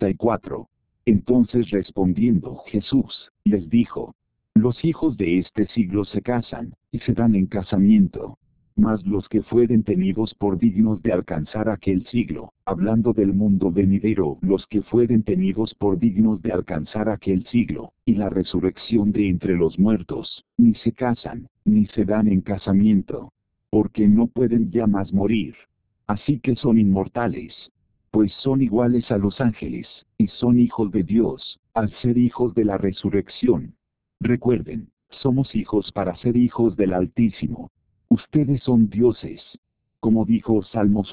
34. Entonces respondiendo Jesús, les dijo: los hijos de este siglo se casan, y se dan en casamiento. Mas los que fueren tenidos por dignos de alcanzar aquel siglo, hablando del mundo venidero, los que fueren tenidos por dignos de alcanzar aquel siglo, y la resurrección de entre los muertos, ni se casan, ni se dan en casamiento. Porque no pueden ya más morir. Así que son inmortales. Pues son iguales a los ángeles, y son hijos de Dios, al ser hijos de la resurrección. Recuerden, somos hijos para ser hijos del Altísimo. Ustedes son dioses. Como dijo Salmos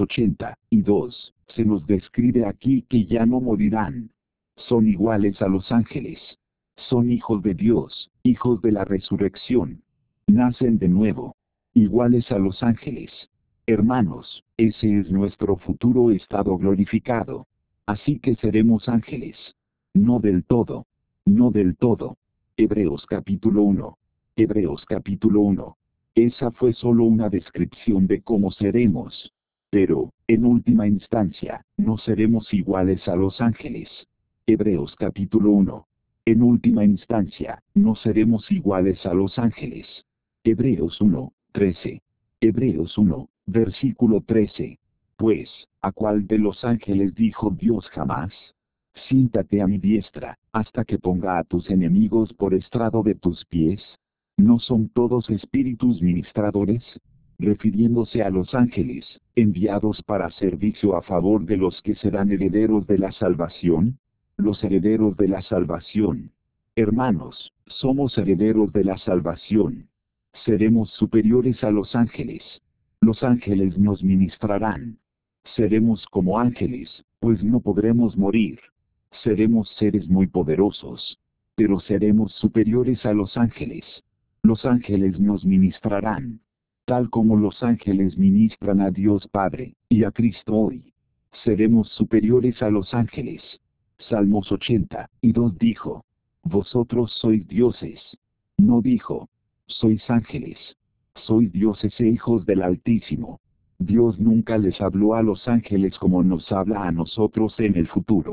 82, se nos describe aquí que ya no morirán. Son iguales a los ángeles. Son hijos de Dios, hijos de la resurrección. Nacen de nuevo. Iguales a los ángeles. Hermanos, ese es nuestro futuro estado glorificado. Así que seremos ángeles. No del todo. No del todo. Hebreos capítulo 1. Hebreos capítulo 1. Esa fue solo una descripción de cómo seremos. Pero, en última instancia, no seremos iguales a los ángeles. Hebreos capítulo 1. En última instancia, no seremos iguales a los ángeles. Hebreos 1, 13. Hebreos 1, versículo 13. Pues, ¿a cuál de los ángeles dijo Dios jamás? Siéntate a mi diestra, hasta que ponga a tus enemigos por estrado de tus pies. ¿No son todos espíritus ministradores? Refiriéndose a los ángeles, enviados para servicio a favor de los que serán herederos de la salvación. Los herederos de la salvación. Hermanos, somos herederos de la salvación. Seremos superiores a los ángeles. Los ángeles nos ministrarán. Seremos como ángeles, pues no podremos morir. Seremos seres muy poderosos. Pero seremos superiores a los ángeles. Los ángeles nos ministrarán. Tal como los ángeles ministran a Dios Padre, y a Cristo hoy. Seremos superiores a los ángeles. Salmos 82 dijo: vosotros sois dioses. No dijo: sois ángeles. Sois dioses e hijos del Altísimo. Dios nunca les habló a los ángeles como nos habla a nosotros en el futuro.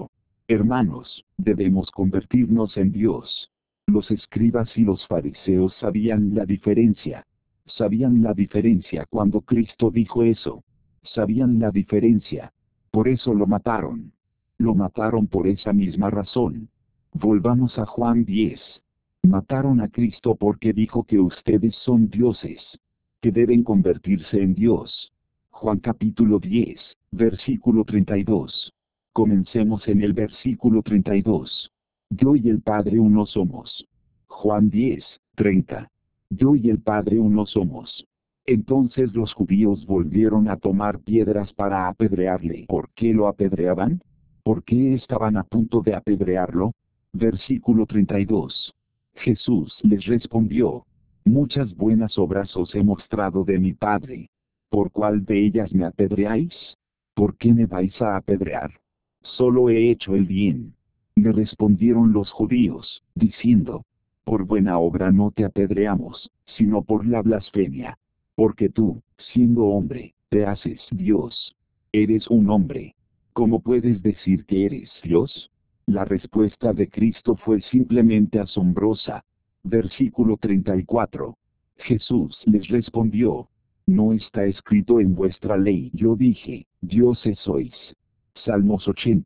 Hermanos, debemos convertirnos en Dios. Los escribas y los fariseos sabían la diferencia. Sabían la diferencia cuando Cristo dijo eso. Sabían la diferencia. Por eso lo mataron. Lo mataron por esa misma razón. Volvamos a Juan 10. Mataron a Cristo porque dijo que ustedes son dioses, que deben convertirse en Dios. Juan capítulo 10, versículo 32. Comencemos en el versículo 32. Yo y el Padre uno somos. Juan 10, 30. Yo y el Padre uno somos. Entonces los judíos volvieron a tomar piedras para apedrearle. ¿Por qué lo apedreaban? ¿Por qué estaban a punto de apedrearlo? Versículo 32. Jesús les respondió: muchas buenas obras os he mostrado de mi Padre. ¿Por cuál de ellas me apedreáis? ¿Por qué me vais a apedrear? Solo he hecho el bien. Le respondieron los judíos, diciendo: por buena obra no te apedreamos, sino por la blasfemia. Porque tú, siendo hombre, te haces Dios. Eres un hombre. ¿Cómo puedes decir que eres Dios? La respuesta de Cristo fue simplemente asombrosa. Versículo 34. Jesús les respondió: ¿no está escrito en vuestra ley? Yo dije, dioses sois. Salmos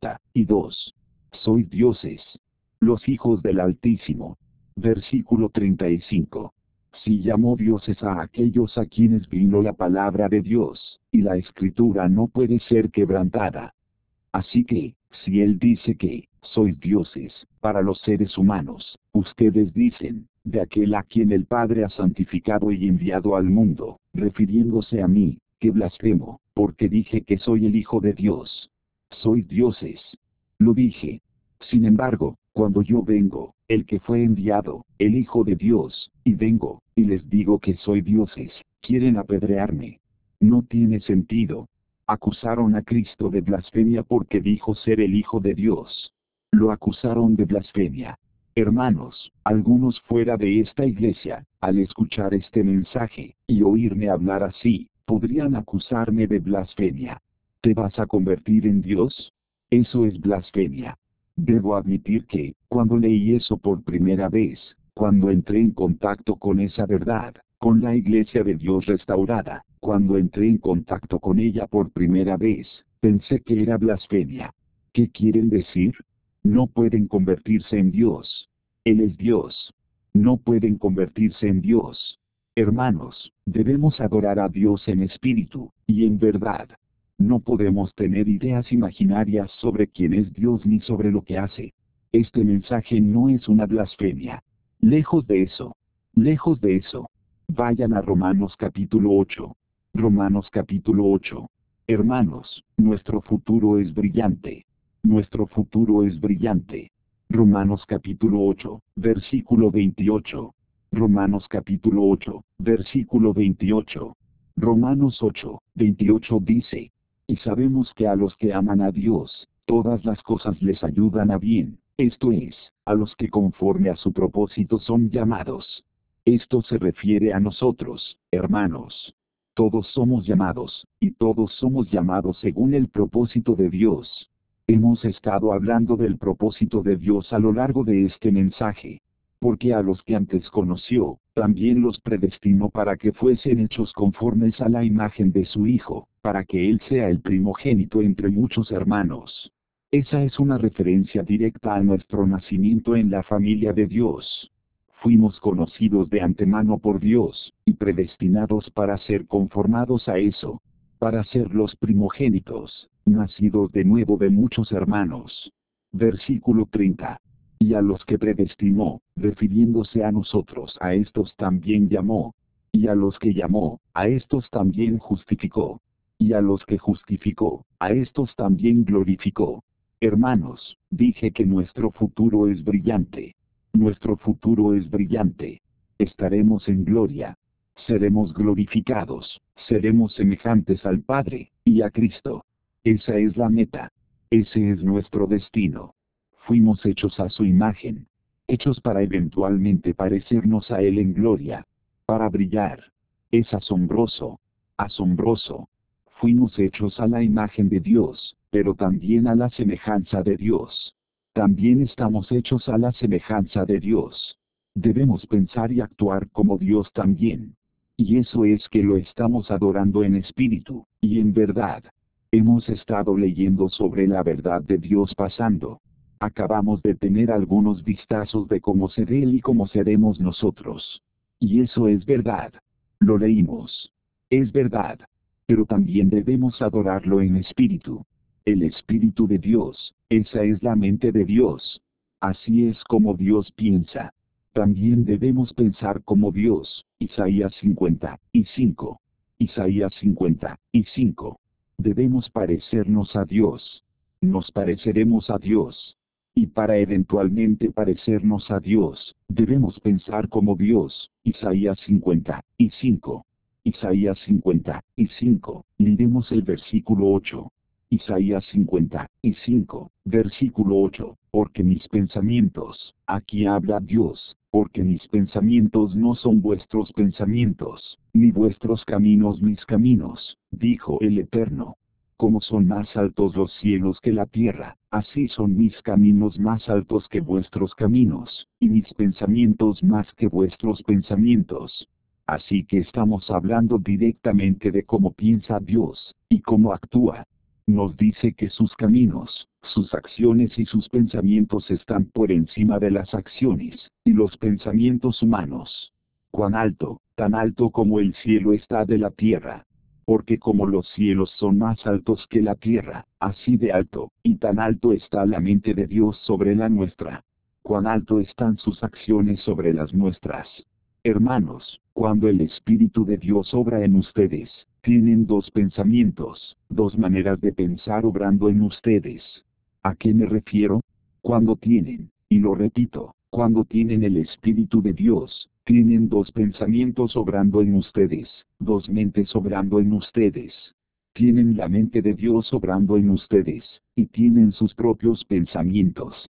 82. Sois dioses. Los hijos del Altísimo. Versículo 35. Si llamó dioses a aquellos a quienes vino la palabra de Dios, y la escritura no puede ser quebrantada. Así que, si él dice que, sois dioses, para los seres humanos, ustedes dicen, de aquel a quien el Padre ha santificado y enviado al mundo, refiriéndose a mí, que blasfemo, porque dije que soy el Hijo de Dios. Sois dioses. Lo dije. Sin embargo, cuando yo vengo, el que fue enviado, el Hijo de Dios, y vengo, y les digo que soy dioses, quieren apedrearme. No tiene sentido. Acusaron a Cristo de blasfemia porque dijo ser el Hijo de Dios. Lo acusaron de blasfemia. Hermanos, algunos fuera de esta iglesia, al escuchar este mensaje, y oírme hablar así, podrían acusarme de blasfemia. ¿Te vas a convertir en Dios? Eso es blasfemia. Debo admitir que, cuando leí eso por primera vez, cuando entré en contacto con esa verdad, con la iglesia de Dios restaurada, cuando entré en contacto con ella por primera vez, pensé que era blasfemia. ¿Qué quieren decir? No pueden convertirse en Dios. Él es Dios. No pueden convertirse en Dios. Hermanos, debemos adorar a Dios en espíritu, y en verdad. No podemos tener ideas imaginarias sobre quién es Dios ni sobre lo que hace. Este mensaje no es una blasfemia. Lejos de eso. Lejos de eso. Vayan a Romanos capítulo 8. Romanos capítulo 8. Hermanos, nuestro futuro es brillante. Nuestro futuro es brillante. Romanos capítulo 8, versículo 28. Romanos capítulo 8, versículo 28. Romanos 8, 28 dice: y sabemos que a los que aman a Dios, todas las cosas les ayudan a bien, esto es, a los que conforme a su propósito son llamados. Esto se refiere a nosotros, hermanos. Todos somos llamados, y todos somos llamados según el propósito de Dios. Hemos estado hablando del propósito de Dios a lo largo de este mensaje. Porque a los que antes conoció, también los predestinó para que fuesen hechos conformes a la imagen de su Hijo, para que Él sea el primogénito entre muchos hermanos. Esa es una referencia directa a nuestro nacimiento en la familia de Dios. Fuimos conocidos de antemano por Dios, y predestinados para ser conformados a eso. Para ser los primogénitos, nacidos de nuevo de muchos hermanos. Versículo 30. Y a los que predestinó, refiriéndose a nosotros, a estos también llamó. Y a los que llamó, a estos también justificó. Y a los que justificó, a estos también glorificó. Hermanos, dije que nuestro futuro es brillante. Nuestro futuro es brillante. Estaremos en gloria. Seremos glorificados, seremos semejantes al Padre, y a Cristo. Esa es la meta. Ese es nuestro destino. Fuimos hechos a su imagen. Hechos para eventualmente parecernos a Él en gloria. Para brillar. Es asombroso. Asombroso. Fuimos hechos a la imagen de Dios, pero también a la semejanza de Dios. También estamos hechos a la semejanza de Dios. Debemos pensar y actuar como Dios también. Y eso es que lo estamos adorando en espíritu, y en verdad. Hemos estado leyendo sobre la verdad de Dios pasando. Acabamos de tener algunos vistazos de cómo será Él y cómo seremos nosotros. Y eso es verdad. Lo leímos. Es verdad. Pero también debemos adorarlo en espíritu. El Espíritu de Dios, esa es la mente de Dios. Así es como Dios piensa. También debemos pensar como Dios. Isaías 55. Isaías 55. Debemos parecernos a Dios. Nos pareceremos a Dios. Y para eventualmente parecernos a Dios, debemos pensar como Dios. Isaías 55. Isaías 55. Leemos el versículo 8. Isaías 55, versículo 8, porque mis pensamientos, aquí habla Dios, porque mis pensamientos no son vuestros pensamientos, ni vuestros caminos mis caminos, dijo el Eterno. Como son más altos los cielos que la tierra, así son mis caminos más altos que vuestros caminos, y mis pensamientos más que vuestros pensamientos. Así que estamos hablando directamente de cómo piensa Dios, y cómo actúa. Nos dice que sus caminos, sus acciones y sus pensamientos están por encima de las acciones y los pensamientos humanos. Cuán alto, tan alto como el cielo está de la tierra. Porque como los cielos son más altos que la tierra, así de alto, y tan alto está la mente de Dios sobre la nuestra. Cuán alto están sus acciones sobre las nuestras. Hermanos, cuando el Espíritu de Dios obra en ustedes, tienen dos pensamientos, dos maneras de pensar obrando en ustedes. ¿A qué me refiero? Cuando tienen, y lo repito, cuando tienen el Espíritu de Dios, tienen dos pensamientos obrando en ustedes, dos mentes obrando en ustedes. Tienen la mente de Dios obrando en ustedes, y tienen sus propios pensamientos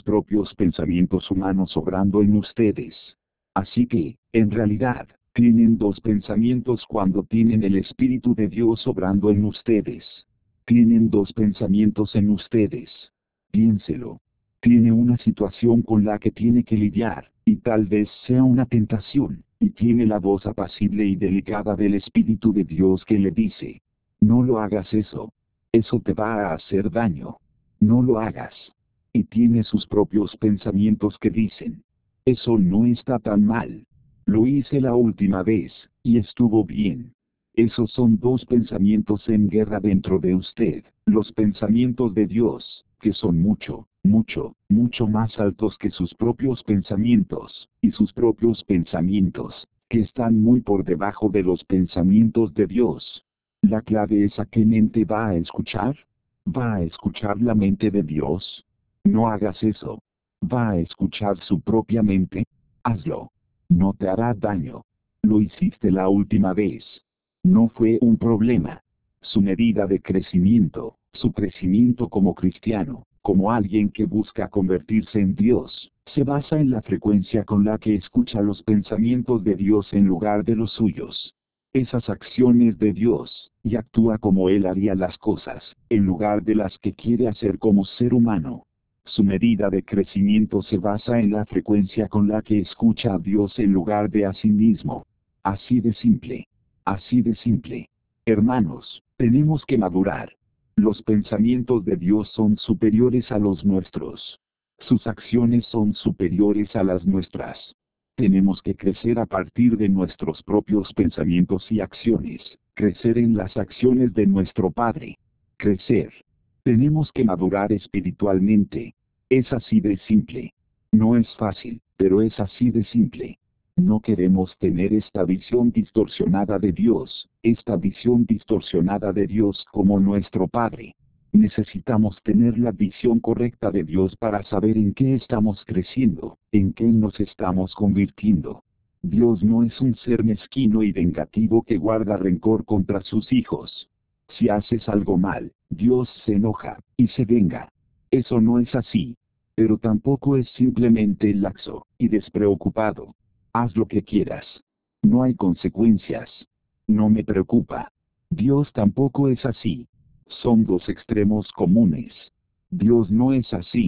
humanos obrando en ustedes. Así que, en realidad, tienen dos pensamientos cuando tienen el Espíritu de Dios obrando en ustedes. Tienen dos pensamientos en ustedes. Piénselo. Tiene una situación con la que tiene que lidiar, y tal vez sea una tentación, y tiene la voz apacible y delicada del Espíritu de Dios que le dice: no lo hagas eso. Eso te va a hacer daño. No lo hagas. Y tiene sus propios pensamientos que dicen: eso no está tan mal. Lo hice la última vez, y estuvo bien. Esos son dos pensamientos en guerra dentro de usted, los pensamientos de Dios, que son mucho, mucho más altos que sus propios pensamientos, y sus propios pensamientos, que están muy por debajo de los pensamientos de Dios. La clave es a qué mente va a escuchar. ¿Va a escuchar la mente de Dios? No hagas eso. ¿Va a escuchar su propia mente? Hazlo. No te hará daño. Lo hiciste la última vez. No fue un problema. Su medida de crecimiento, su crecimiento como cristiano, como alguien que busca convertirse en Dios, se basa en la frecuencia con la que escucha los pensamientos de Dios en lugar de los suyos. Esas acciones de Dios, y actúa como Él haría las cosas, en lugar de las que quiere hacer como ser humano. Su medida de crecimiento se basa en la frecuencia con la que escucha a Dios en lugar de a sí mismo. Así de simple. Así de simple. Hermanos, tenemos que madurar. Los pensamientos de Dios son superiores a los nuestros. Sus acciones son superiores a las nuestras. Tenemos que crecer a partir de nuestros propios pensamientos y acciones, crecer en las acciones de nuestro Padre. Crecer. Tenemos que madurar espiritualmente. Es así de simple. No es fácil, pero es así de simple. No queremos tener esta visión distorsionada de Dios, esta visión distorsionada de Dios como nuestro Padre. Necesitamos tener la visión correcta de Dios para saber en qué estamos creciendo, en qué nos estamos convirtiendo. Dios no es un ser mezquino y vengativo que guarda rencor contra sus hijos. Si haces algo mal, Dios se enoja y se venga. Eso no es así. Pero tampoco es simplemente laxo y despreocupado. Haz lo que quieras. No hay consecuencias. No me preocupa. Dios tampoco es así. Son dos extremos comunes. Dios no es así.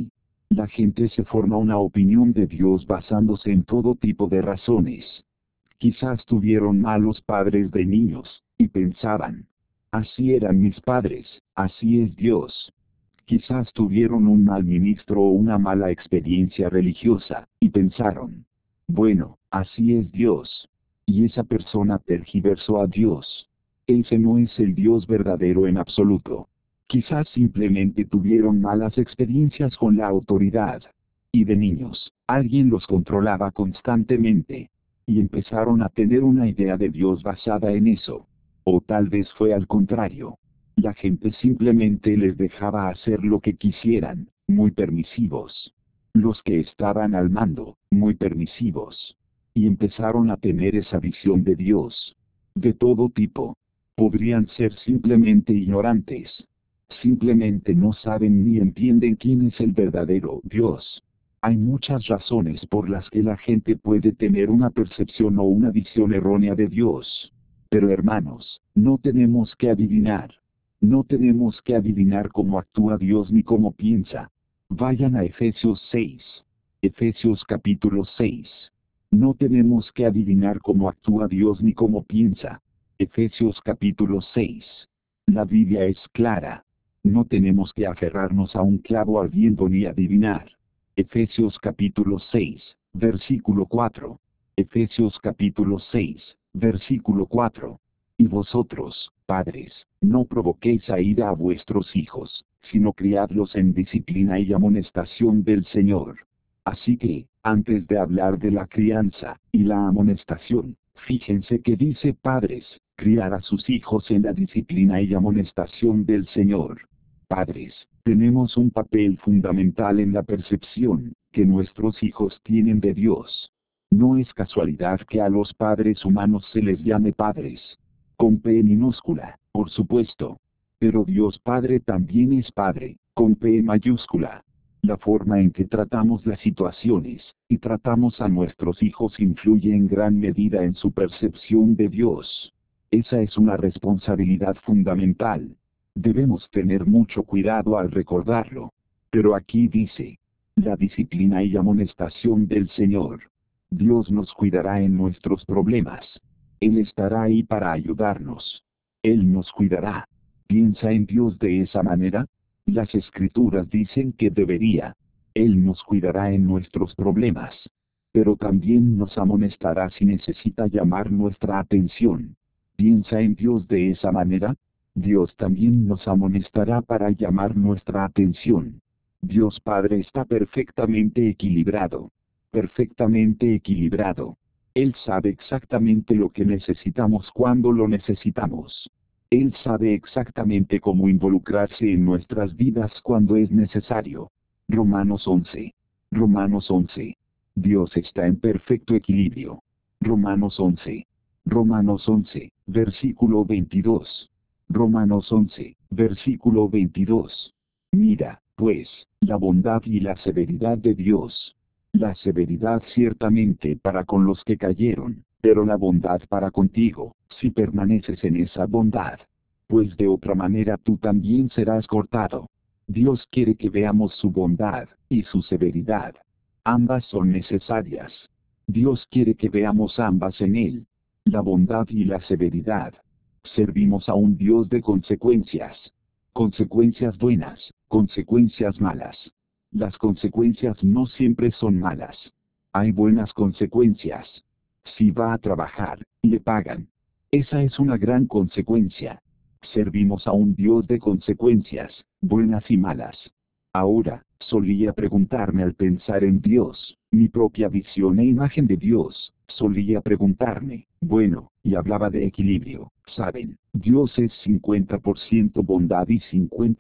La gente se forma una opinión de Dios basándose en todo tipo de razones. Quizás tuvieron malos padres de niños, y pensaban, así eran mis padres, así es Dios. Quizás tuvieron un mal ministro o una mala experiencia religiosa, y pensaron, bueno, así es Dios. Y esa persona tergiversó a Dios. Ese no es el Dios verdadero en absoluto. Quizás simplemente tuvieron malas experiencias con la autoridad. Y de niños, alguien los controlaba constantemente. Y empezaron a tener una idea de Dios basada en eso. O tal vez fue al contrario. La gente simplemente les dejaba hacer lo que quisieran, muy permisivos. Los que estaban al mando, muy permisivos. Y empezaron a tener esa visión de Dios. De todo tipo. Podrían ser simplemente ignorantes. Simplemente no saben ni entienden quién es el verdadero Dios. Hay muchas razones por las que la gente puede tener una percepción o una visión errónea de Dios. Pero hermanos, no tenemos que adivinar. No tenemos que adivinar cómo actúa Dios ni cómo piensa. Vayan a Efesios 6. Efesios capítulo 6. No tenemos que adivinar cómo actúa Dios ni cómo piensa. Efesios capítulo 6. La Biblia es clara. No tenemos que aferrarnos a un clavo ardiendo ni adivinar. Efesios capítulo 6, versículo 4. Efesios capítulo 6, versículo 4. Y vosotros, padres, no provoquéis a ira a vuestros hijos, sino criadlos en disciplina y amonestación del Señor. Así que, antes de hablar de la crianza y la amonestación, fíjense que dice padres, criar a sus hijos en la disciplina y amonestación del Señor. Padres, tenemos un papel fundamental en la percepción que nuestros hijos tienen de Dios. No es casualidad que a los padres humanos se les llame padres. Con P minúscula, por supuesto. Pero Dios Padre también es Padre, con P mayúscula. La forma en que tratamos las situaciones, y tratamos a nuestros hijos influye en gran medida en su percepción de Dios. Esa es una responsabilidad fundamental. Debemos tener mucho cuidado al recordarlo. Pero aquí dice, la disciplina y amonestación del Señor. Dios nos cuidará en nuestros problemas. Él estará ahí para ayudarnos. Él nos cuidará. ¿Piensa en Dios de esa manera? Las escrituras dicen que debería. Él nos cuidará en nuestros problemas. Pero también nos amonestará si necesita llamar nuestra atención. ¿Piensa en Dios de esa manera? Dios también nos amonestará para llamar nuestra atención. Dios Padre está perfectamente equilibrado. Perfectamente equilibrado. Él sabe exactamente lo que necesitamos cuando lo necesitamos. Él sabe exactamente cómo involucrarse en nuestras vidas cuando es necesario. Romanos 11. Romanos 11. Dios está en perfecto equilibrio. Romanos 11. Romanos 11, versículo 22. Romanos 11, versículo 22. Mira, pues, la bondad y la severidad de Dios. La severidad ciertamente para con los que cayeron, pero la bondad para contigo, si permaneces en esa bondad. Pues de otra manera tú también serás cortado. Dios quiere que veamos su bondad, y su severidad. Ambas son necesarias. Dios quiere que veamos ambas en Él. La bondad y la severidad. Servimos a un Dios de consecuencias. Consecuencias buenas, consecuencias malas. Las consecuencias no siempre son malas. Hay buenas consecuencias. Si va a trabajar, le pagan. Esa es una gran consecuencia. Servimos a un Dios de consecuencias, buenas y malas. Ahora, solía preguntarme al pensar en Dios, mi propia visión e imagen de Dios, solía preguntarme, bueno, y hablaba de equilibrio, ¿saben? Dios es 50% bondad y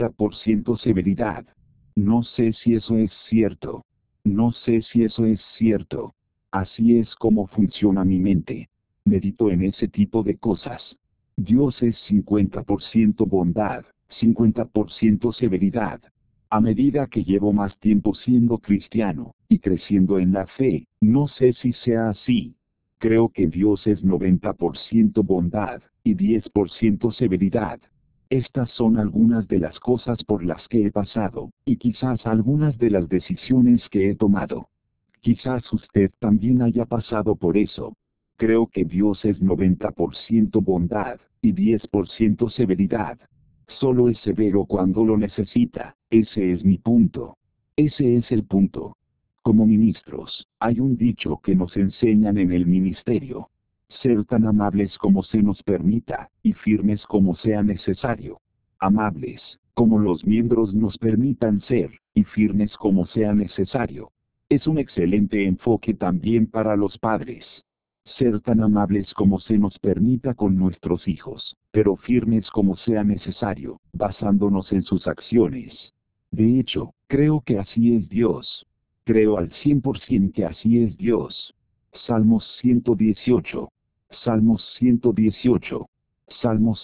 50% severidad. No sé si eso es cierto. No sé si eso es cierto. Así es como funciona mi mente. Medito en ese tipo de cosas. Dios es 50% bondad, 50% severidad. A medida que llevo más tiempo siendo cristiano, y creciendo en la fe, no sé si sea así. Creo que Dios es 90% bondad, y 10% severidad. Estas son algunas de las cosas por las que he pasado, y quizás algunas de las decisiones que he tomado. Quizás usted también haya pasado por eso. Creo que Dios es 90% bondad, y 10% severidad. Solo es severo cuando lo necesita, ese es mi punto. Ese es el punto. Como ministros, hay un dicho que nos enseñan en el ministerio. Ser tan amables como se nos permita, y firmes como sea necesario. Amables, como los miembros nos permitan ser, y firmes como sea necesario. Es un excelente enfoque también para los padres. Ser tan amables como se nos permita con nuestros hijos, pero firmes como sea necesario, basándonos en sus acciones. De hecho, creo que así es Dios. Creo al 100% que así es Dios. Salmos 118. Salmos 118. Salmos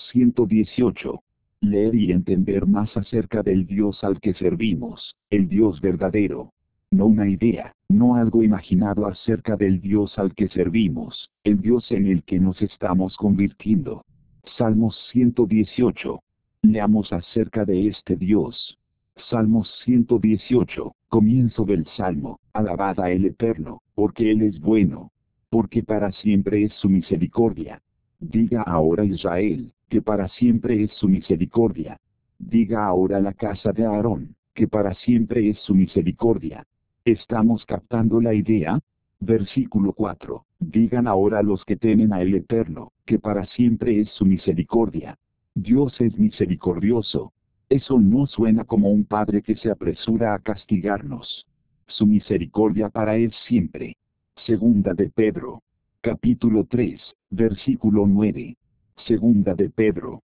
118. Leer y entender más acerca del Dios al que servimos, el Dios verdadero. No una idea, no algo imaginado acerca del Dios al que servimos, el Dios en el que nos estamos convirtiendo. Salmos 118. Leamos acerca de este Dios. Salmos 118, comienzo del Salmo, alabad a el Eterno, porque Él es bueno, porque para siempre es su misericordia. Diga ahora Israel, que para siempre es su misericordia. Diga ahora la casa de Aarón, que para siempre es su misericordia. ¿Estamos captando la idea? Versículo 4. Digan ahora los que temen a el Eterno, que para siempre es su misericordia. Dios es misericordioso. Eso no suena como un padre que se apresura a castigarnos. Su misericordia para él siempre. Segunda de Pedro. Capítulo 3, versículo 9. Segunda de Pedro.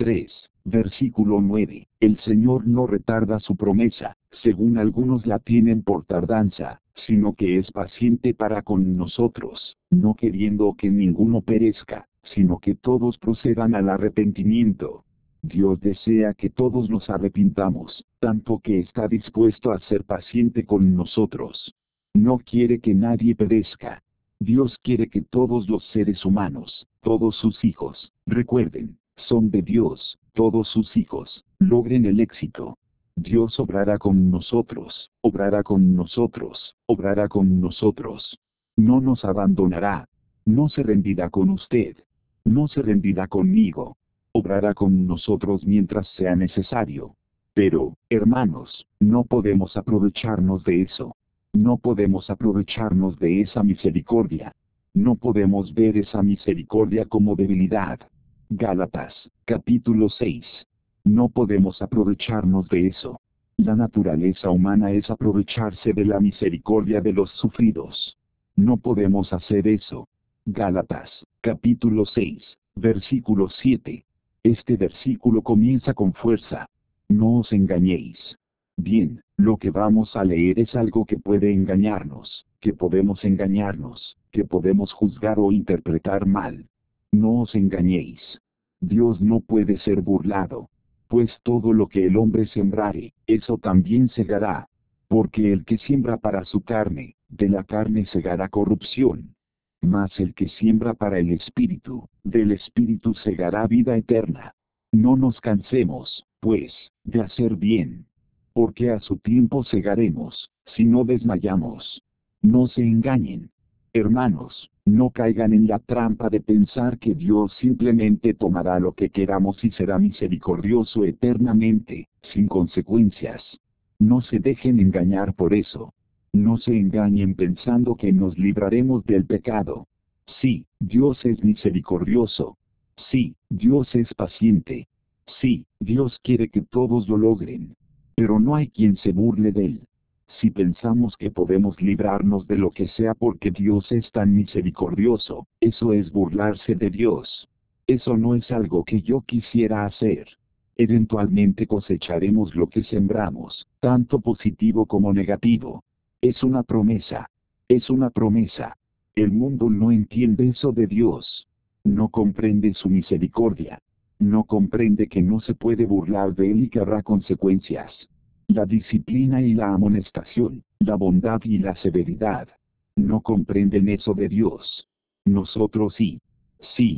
3, versículo 9. El Señor no retarda su promesa, según algunos la tienen por tardanza, sino que es paciente para con nosotros, no queriendo que ninguno perezca, sino que todos procedan al arrepentimiento. Dios desea que todos nos arrepintamos, tanto que está dispuesto a ser paciente con nosotros. No quiere que nadie perezca. Dios quiere que todos los seres humanos, todos sus hijos, recuerden, son de Dios, todos sus hijos, logren el éxito. Dios obrará con nosotros, obrará con nosotros, obrará con nosotros. No nos abandonará. No se rendirá con usted. No se rendirá conmigo. Obrará con nosotros mientras sea necesario. Pero, hermanos, no podemos aprovecharnos de eso. No podemos aprovecharnos de esa misericordia. No podemos ver esa misericordia como debilidad. Gálatas, capítulo 6. No podemos aprovecharnos de eso. La naturaleza humana es aprovecharse de la misericordia de los sufridos. No podemos hacer eso. Gálatas, capítulo 6, versículo 7. Este versículo comienza con fuerza. No os engañéis. Bien, lo que vamos a leer es algo que puede engañarnos, que podemos engañarnos, que podemos juzgar o interpretar mal. No os engañéis. Dios no puede ser burlado. Pues todo lo que el hombre sembrare, eso también segará. Porque el que siembra para su carne, de la carne segará corrupción. Mas el que siembra para el Espíritu, del Espíritu segará vida eterna. No nos cansemos, pues, de hacer bien. Porque a su tiempo segaremos, si no desmayamos. No se engañen. Hermanos, no caigan en la trampa de pensar que Dios simplemente tomará lo que queramos y será misericordioso eternamente, sin consecuencias. No se dejen engañar por eso. No se engañen pensando que nos libraremos del pecado. Sí, Dios es misericordioso. Sí, Dios es paciente. Sí, Dios quiere que todos lo logren. Pero no hay quien se burle de él. Si pensamos que podemos librarnos de lo que sea porque Dios es tan misericordioso, eso es burlarse de Dios. Eso no es algo que yo quisiera hacer. Eventualmente cosecharemos lo que sembramos, tanto positivo como negativo. Es una promesa. Es una promesa. El mundo no entiende eso de Dios. No comprende su misericordia. No comprende que no se puede burlar de él y que habrá consecuencias. La disciplina y la amonestación, la bondad y la severidad. No comprenden eso de Dios. Nosotros sí. Sí.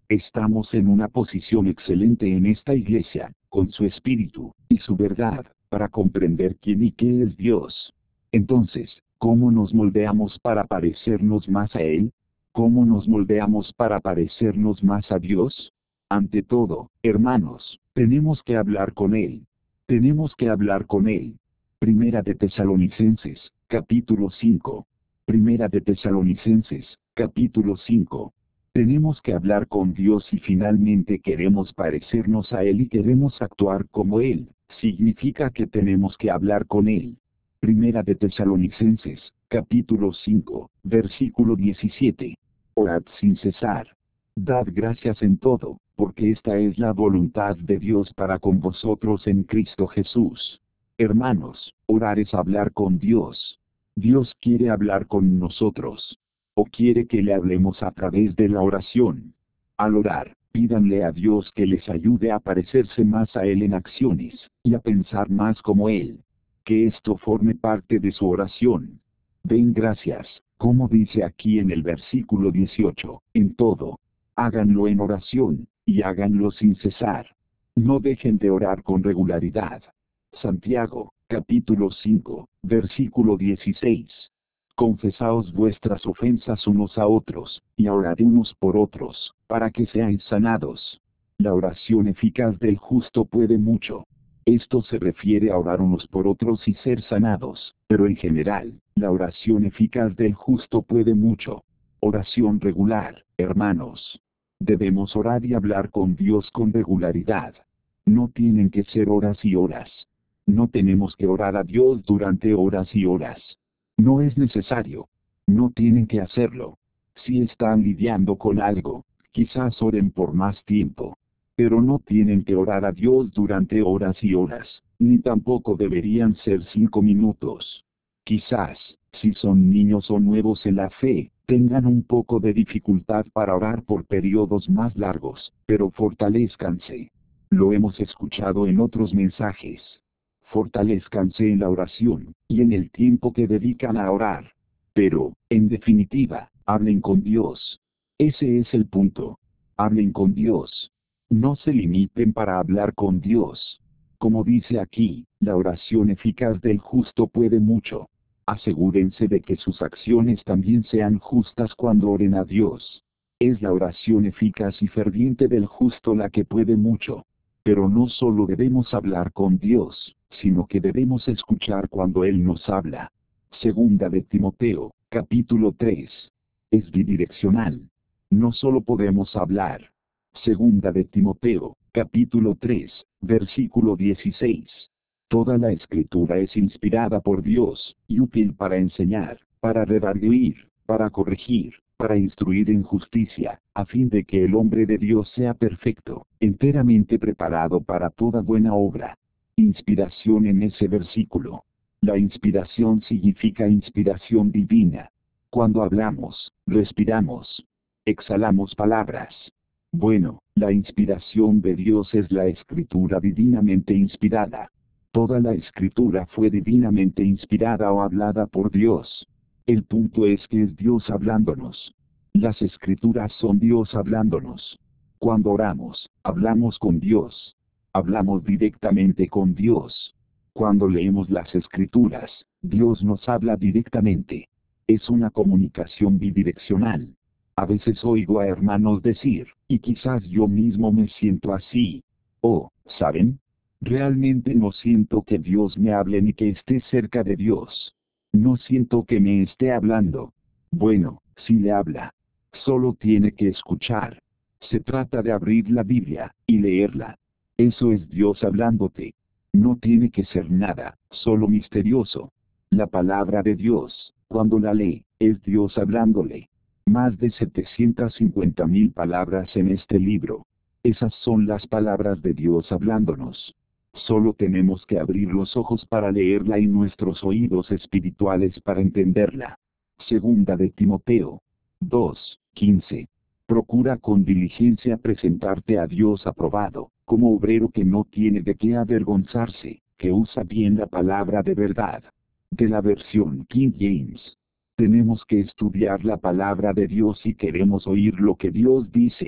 Estamos en una posición excelente en esta iglesia, con su espíritu, y su verdad, para comprender quién y qué es Dios. Entonces, ¿cómo nos moldeamos para parecernos más a Él? ¿Cómo nos moldeamos para parecernos más a Dios? Ante todo, hermanos, tenemos que hablar con Él. Tenemos que hablar con Él. Primera de Tesalonicenses, capítulo 5. Primera de Tesalonicenses, capítulo 5. Tenemos que hablar con Dios y finalmente queremos parecernos a Él y queremos actuar como Él. Significa que tenemos que hablar con Él. Primera de Tesalonicenses, capítulo 5, versículo 17. Orad sin cesar. Dad gracias en todo, porque esta es la voluntad de Dios para con vosotros en Cristo Jesús. Hermanos, orar es hablar con Dios. Dios quiere hablar con nosotros. O quiere que le hablemos a través de la oración. Al orar, pídanle a Dios que les ayude a parecerse más a Él en acciones, y a pensar más como Él. Que esto forme parte de su oración. Den gracias, como dice aquí en el versículo 18, en todo. Háganlo en oración, y háganlo sin cesar. No dejen de orar con regularidad. Santiago, capítulo 5, versículo 16. Confesaos vuestras ofensas unos a otros, y orad unos por otros, para que seáis sanados. La oración eficaz del justo puede mucho. Esto se refiere a orar unos por otros y ser sanados, pero en general, la oración eficaz del justo puede mucho. Oración regular, hermanos. Debemos orar y hablar con Dios con regularidad. No tienen que ser horas y horas. No tenemos que orar a Dios durante horas y horas. No es necesario. No tienen que hacerlo. Si están lidiando con algo, quizás oren por más tiempo. Pero no tienen que orar a Dios durante horas y horas, ni tampoco deberían ser 5 minutos. Quizás, si son niños o nuevos en la fe, tengan un poco de dificultad para orar por periodos más largos, pero fortalézcanse. Lo hemos escuchado en otros mensajes. Fortalézcanse en la oración, y en el tiempo que dedican a orar. Pero, en definitiva, hablen con Dios. Ese es el punto. Hablen con Dios. No se limiten para hablar con Dios. Como dice aquí, la oración eficaz del justo puede mucho. Asegúrense de que sus acciones también sean justas cuando oren a Dios. Es la oración eficaz y ferviente del justo la que puede mucho. Pero no solo debemos hablar con Dios, sino que debemos escuchar cuando Él nos habla. Segunda de Timoteo, capítulo 3. Es bidireccional. No solo podemos hablar. Segunda de Timoteo, capítulo 3, versículo 16. Toda la escritura es inspirada por Dios, y útil para enseñar, para redarguir, para corregir, para instruir en justicia, a fin de que el hombre de Dios sea perfecto, enteramente preparado para toda buena obra. Inspiración en ese versículo. La inspiración significa inspiración divina. Cuando hablamos, respiramos, exhalamos palabras. Bueno, la inspiración de Dios es la escritura divinamente inspirada. Toda la escritura fue divinamente inspirada o hablada por Dios. El punto es que es Dios hablándonos. Las escrituras son Dios hablándonos. Cuando oramos, hablamos con Dios. Hablamos directamente con Dios. Cuando leemos las escrituras, Dios nos habla directamente. Es una comunicación bidireccional. A veces oigo a hermanos decir, y quizás yo mismo me siento así. Oh, ¿saben? Realmente no siento que Dios me hable ni que esté cerca de Dios. No siento que me esté hablando. Bueno, si le habla. Solo tiene que escuchar. Se trata de abrir la Biblia, y leerla. Eso es Dios hablándote. No tiene que ser nada, solo misterioso. La palabra de Dios, cuando la lee, es Dios hablándole. Más de 750.000 palabras en este libro. Esas son las palabras de Dios hablándonos. Solo tenemos que abrir los ojos para leerla y nuestros oídos espirituales para entenderla. Segunda de Timoteo 2:15. Procura con diligencia presentarte a Dios aprobado, como obrero que no tiene de qué avergonzarse, que usa bien la palabra de verdad. De la versión King James. Tenemos que estudiar la palabra de Dios si queremos oír lo que Dios dice.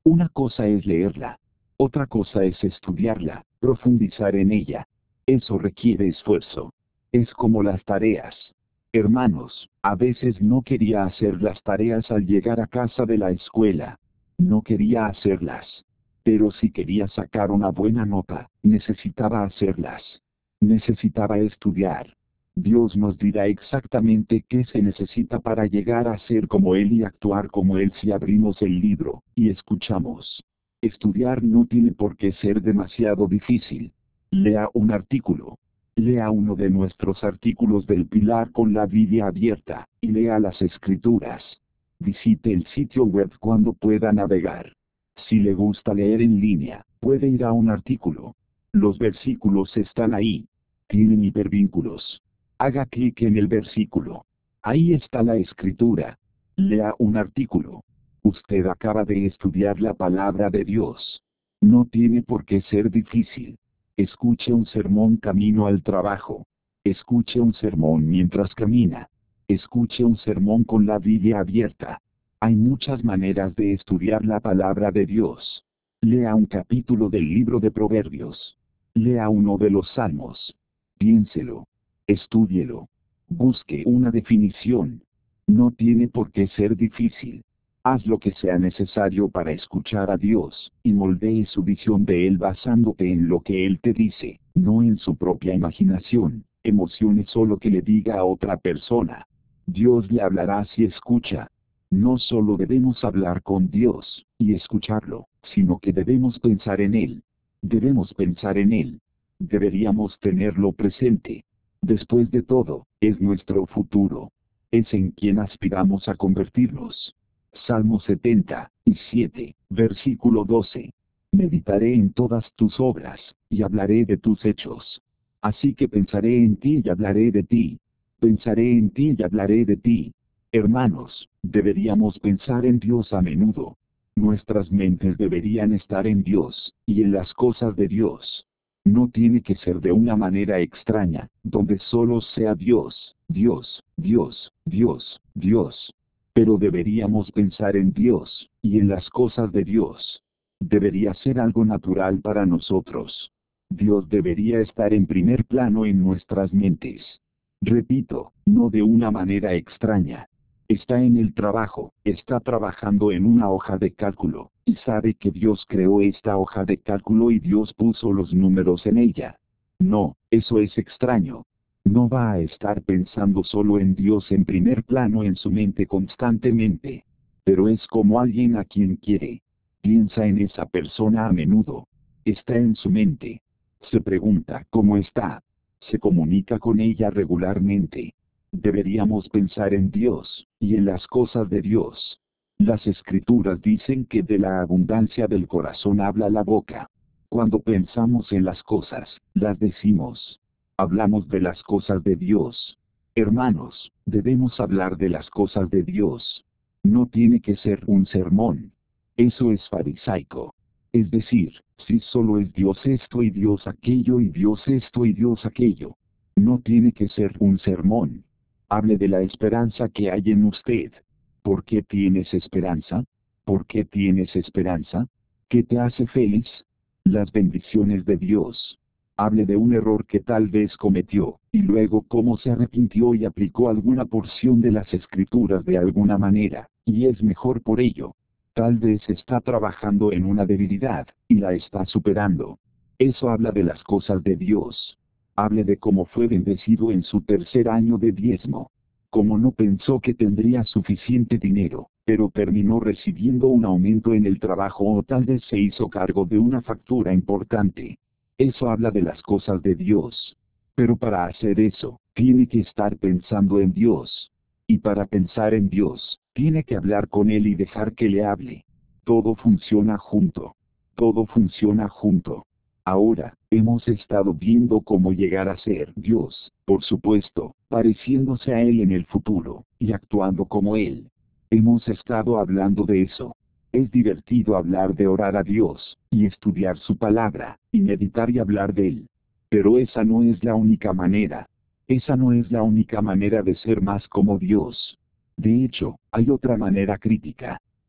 Una cosa es leerla. Otra cosa es estudiarla, profundizar en ella. Eso requiere esfuerzo. Es como las tareas. Hermanos, a veces no quería hacer las tareas al llegar a casa de la escuela. No quería hacerlas. Pero si quería sacar una buena nota, necesitaba hacerlas. Necesitaba estudiar. Dios nos dirá exactamente qué se necesita para llegar a ser como Él y actuar como Él si abrimos el libro y escuchamos. Estudiar no tiene por qué ser demasiado difícil. Lea un artículo. Lea uno de nuestros artículos del Pilar con la Biblia abierta, y lea las Escrituras. Visite el sitio web cuando pueda navegar. Si le gusta leer en línea, puede ir a un artículo. Los versículos están ahí. Tienen hipervínculos. Haga clic en el versículo. Ahí está la escritura. Lea un artículo. Usted acaba de estudiar la palabra de Dios. No tiene por qué ser difícil. Escuche un sermón camino al trabajo. Escuche un sermón mientras camina. Escuche un sermón con la Biblia abierta. Hay muchas maneras de estudiar la palabra de Dios. Lea un capítulo del libro de Proverbios. Lea uno de los Salmos. Piénselo. Estúdielo. Busque una definición. No tiene por qué ser difícil. Haz lo que sea necesario para escuchar a Dios, y moldee su visión de Él basándote en lo que Él te dice, no en su propia imaginación, emociones o lo que le diga a otra persona. Dios le hablará si escucha. No solo debemos hablar con Dios, y escucharlo, sino que debemos pensar en Él. Debemos pensar en Él. Deberíamos tenerlo presente. Después de todo, es nuestro futuro. Es en quien aspiramos a convertirnos. Salmo 77, versículo 12. Meditaré en todas tus obras, y hablaré de tus hechos. Así que pensaré en ti y hablaré de ti. Pensaré en ti y hablaré de ti. Hermanos, deberíamos pensar en Dios a menudo. Nuestras mentes deberían estar en Dios, y en las cosas de Dios. No tiene que ser de una manera extraña, donde solo sea Dios, Dios, Dios, Dios, Dios. Pero deberíamos pensar en Dios, y en las cosas de Dios. Debería ser algo natural para nosotros. Dios debería estar en primer plano en nuestras mentes. Repito, no de una manera extraña. Está en el trabajo, está trabajando en una hoja de cálculo, y sabe que Dios creó esta hoja de cálculo y Dios puso los números en ella. No, eso es extraño. No va a estar pensando solo en Dios en primer plano en su mente constantemente. Pero es como alguien a quien quiere. Piensa en esa persona a menudo. Está en su mente. Se pregunta cómo está. Se comunica con ella regularmente. Deberíamos pensar en Dios, y en las cosas de Dios. Las Escrituras dicen que de la abundancia del corazón habla la boca. Cuando pensamos en las cosas, las decimos. Hablamos de las cosas de Dios. Hermanos, debemos hablar de las cosas de Dios. No tiene que ser un sermón. Eso es farisaico. Es decir, si solo es Dios esto y Dios aquello y Dios esto y Dios aquello. No tiene que ser un sermón. Hable de la esperanza que hay en usted. ¿Por qué tienes esperanza? ¿Por qué tienes esperanza? ¿Qué te hace feliz? Las bendiciones de Dios. Hable de un error que tal vez cometió, y luego cómo se arrepintió y aplicó alguna porción de las Escrituras de alguna manera, y es mejor por ello. Tal vez está trabajando en una debilidad, y la está superando. Eso habla de las cosas de Dios. Hable de cómo fue bendecido en su tercer año de diezmo. Cómo no pensó que tendría suficiente dinero, pero terminó recibiendo un aumento en el trabajo o tal vez se hizo cargo de una factura importante. Eso habla de las cosas de Dios. Pero para hacer eso, tiene que estar pensando en Dios. Y para pensar en Dios, tiene que hablar con Él y dejar que le hable. Todo funciona junto. Todo funciona junto. Ahora, hemos estado viendo cómo llegar a ser Dios, por supuesto, pareciéndose a Él en el futuro, y actuando como Él. Hemos estado hablando de eso. Es divertido hablar de orar a Dios, y estudiar su palabra, y meditar y hablar de Él. Pero esa no es la única manera. Esa no es la única manera de ser más como Dios. De hecho, hay otra manera crítica.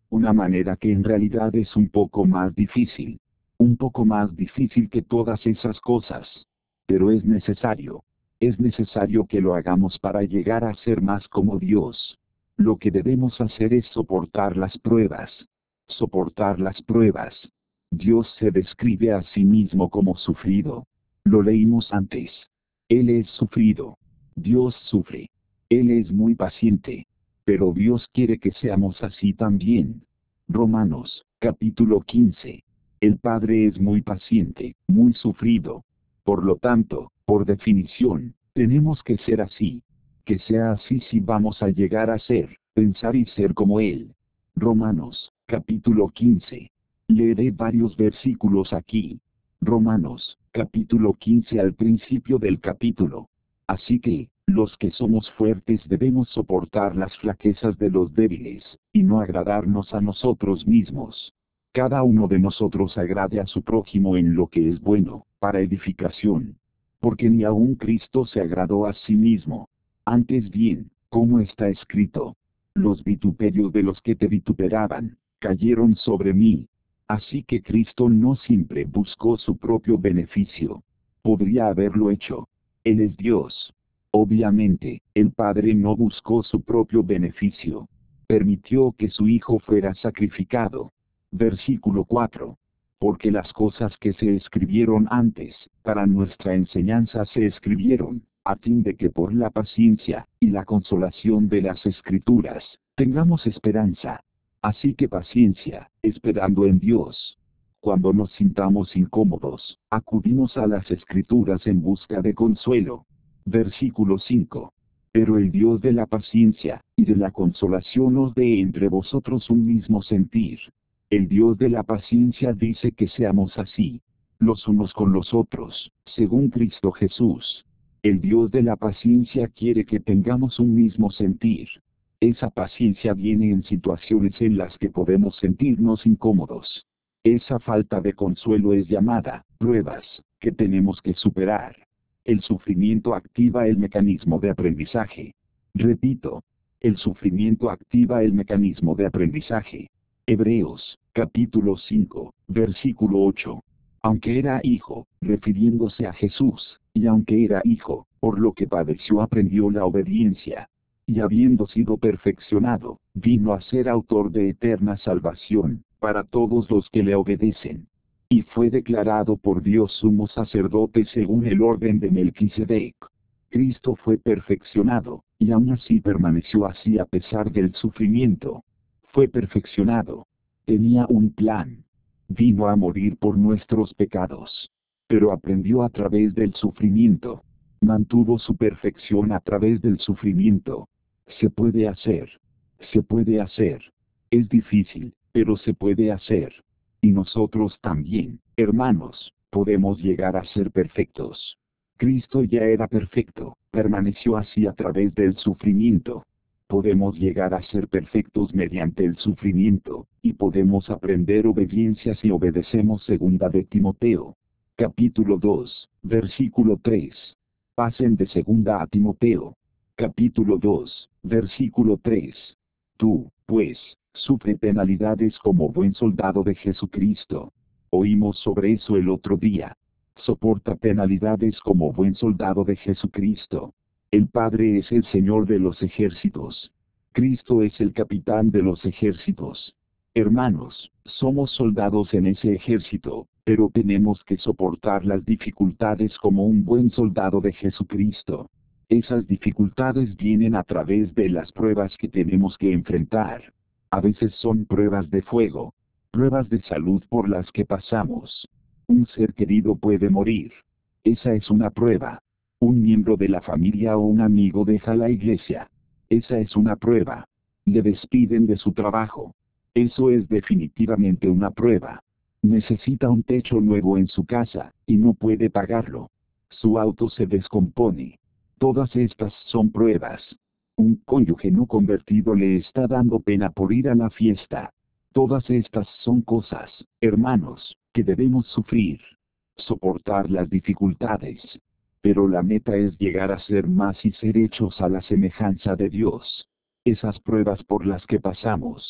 Una manera que en realidad es un poco más difícil. Un poco más difícil que todas esas cosas. Pero es necesario. Es necesario que lo hagamos para llegar a ser más como Dios. Lo que debemos hacer es soportar las pruebas. Soportar las pruebas. Dios se describe a sí mismo como sufrido. Lo leímos antes. Él es sufrido. Dios sufre. Él es muy paciente. Pero Dios quiere que seamos así también. Romanos, capítulo 15. El Padre es muy paciente, muy sufrido. Por lo tanto, por definición, tenemos que ser así. Que sea así si vamos a llegar a ser, pensar y ser como Él. Romanos, capítulo 15. Leeré varios versículos aquí. Romanos, capítulo 15 al principio del capítulo. Así que, los que somos fuertes debemos soportar las flaquezas de los débiles, y no agradarnos a nosotros mismos. Cada uno de nosotros agrade a su prójimo en lo que es bueno, para edificación. Porque ni aun Cristo se agradó a sí mismo. Antes bien, como está escrito, los vituperios de los que te vituperaban, cayeron sobre mí. Así que Cristo no siempre buscó su propio beneficio. Podría haberlo hecho. Él es Dios. Obviamente, el Padre no buscó su propio beneficio. Permitió que su Hijo fuera sacrificado. Versículo 4. Porque las cosas que se escribieron antes, para nuestra enseñanza se escribieron, a fin de que por la paciencia, y la consolación de las Escrituras, tengamos esperanza. Así que paciencia, esperando en Dios. Cuando nos sintamos incómodos, acudimos a las Escrituras en busca de consuelo. Versículo 5. Pero el Dios de la paciencia, y de la consolación os dé entre vosotros un mismo sentir. El Dios de la paciencia dice que seamos así, los unos con los otros, según Cristo Jesús. El Dios de la paciencia quiere que tengamos un mismo sentir. Esa paciencia viene en situaciones en las que podemos sentirnos incómodos. Esa falta de consuelo es llamada pruebas, que tenemos que superar. El sufrimiento activa el mecanismo de aprendizaje. Repito, el sufrimiento activa el mecanismo de aprendizaje. Hebreos, capítulo 5, versículo 8. Aunque era hijo, refiriéndose a Jesús, y aunque era hijo, por lo que padeció aprendió la obediencia. Y habiendo sido perfeccionado, vino a ser autor de eterna salvación, para todos los que le obedecen. Y fue declarado por Dios sumo sacerdote según el orden de Melquisedec. Cristo fue perfeccionado, y aún así permaneció así a pesar del sufrimiento. Fue perfeccionado. Tenía un plan. Vino a morir por nuestros pecados. Pero aprendió a través del sufrimiento. Mantuvo su perfección a través del sufrimiento. Se puede hacer. Se puede hacer. Es difícil, pero se puede hacer. Y nosotros también, hermanos, podemos llegar a ser perfectos. Cristo ya era perfecto, permaneció así a través del sufrimiento. Podemos llegar a ser perfectos mediante el sufrimiento, y podemos aprender obediencia si obedecemos segunda de Timoteo. Capítulo 2, versículo 3. Pasen de segunda a Timoteo. Capítulo 2, versículo 3. Tú, pues, sufre penalidades como buen soldado de Jesucristo. Oímos sobre eso el otro día. Soporta penalidades como buen soldado de Jesucristo. El Padre es el Señor de los ejércitos. Cristo es el capitán de los ejércitos. Hermanos, somos soldados en ese ejército, pero tenemos que soportar las dificultades como un buen soldado de Jesucristo. Esas dificultades vienen a través de las pruebas que tenemos que enfrentar. A veces son pruebas de fuego, pruebas de salud por las que pasamos. Un ser querido puede morir. Esa es una prueba. Un miembro de la familia o un amigo deja la iglesia. Esa es una prueba. Le despiden de su trabajo. Eso es definitivamente una prueba. Necesita un techo nuevo en su casa, y no puede pagarlo. Su auto se descompone. Todas estas son pruebas. Un cónyuge no convertido le está dando pena por ir a la fiesta. Todas estas son cosas, hermanos, que debemos sufrir. Soportar las dificultades. Pero la meta es llegar a ser más y ser hechos a la semejanza de Dios. Esas pruebas por las que pasamos.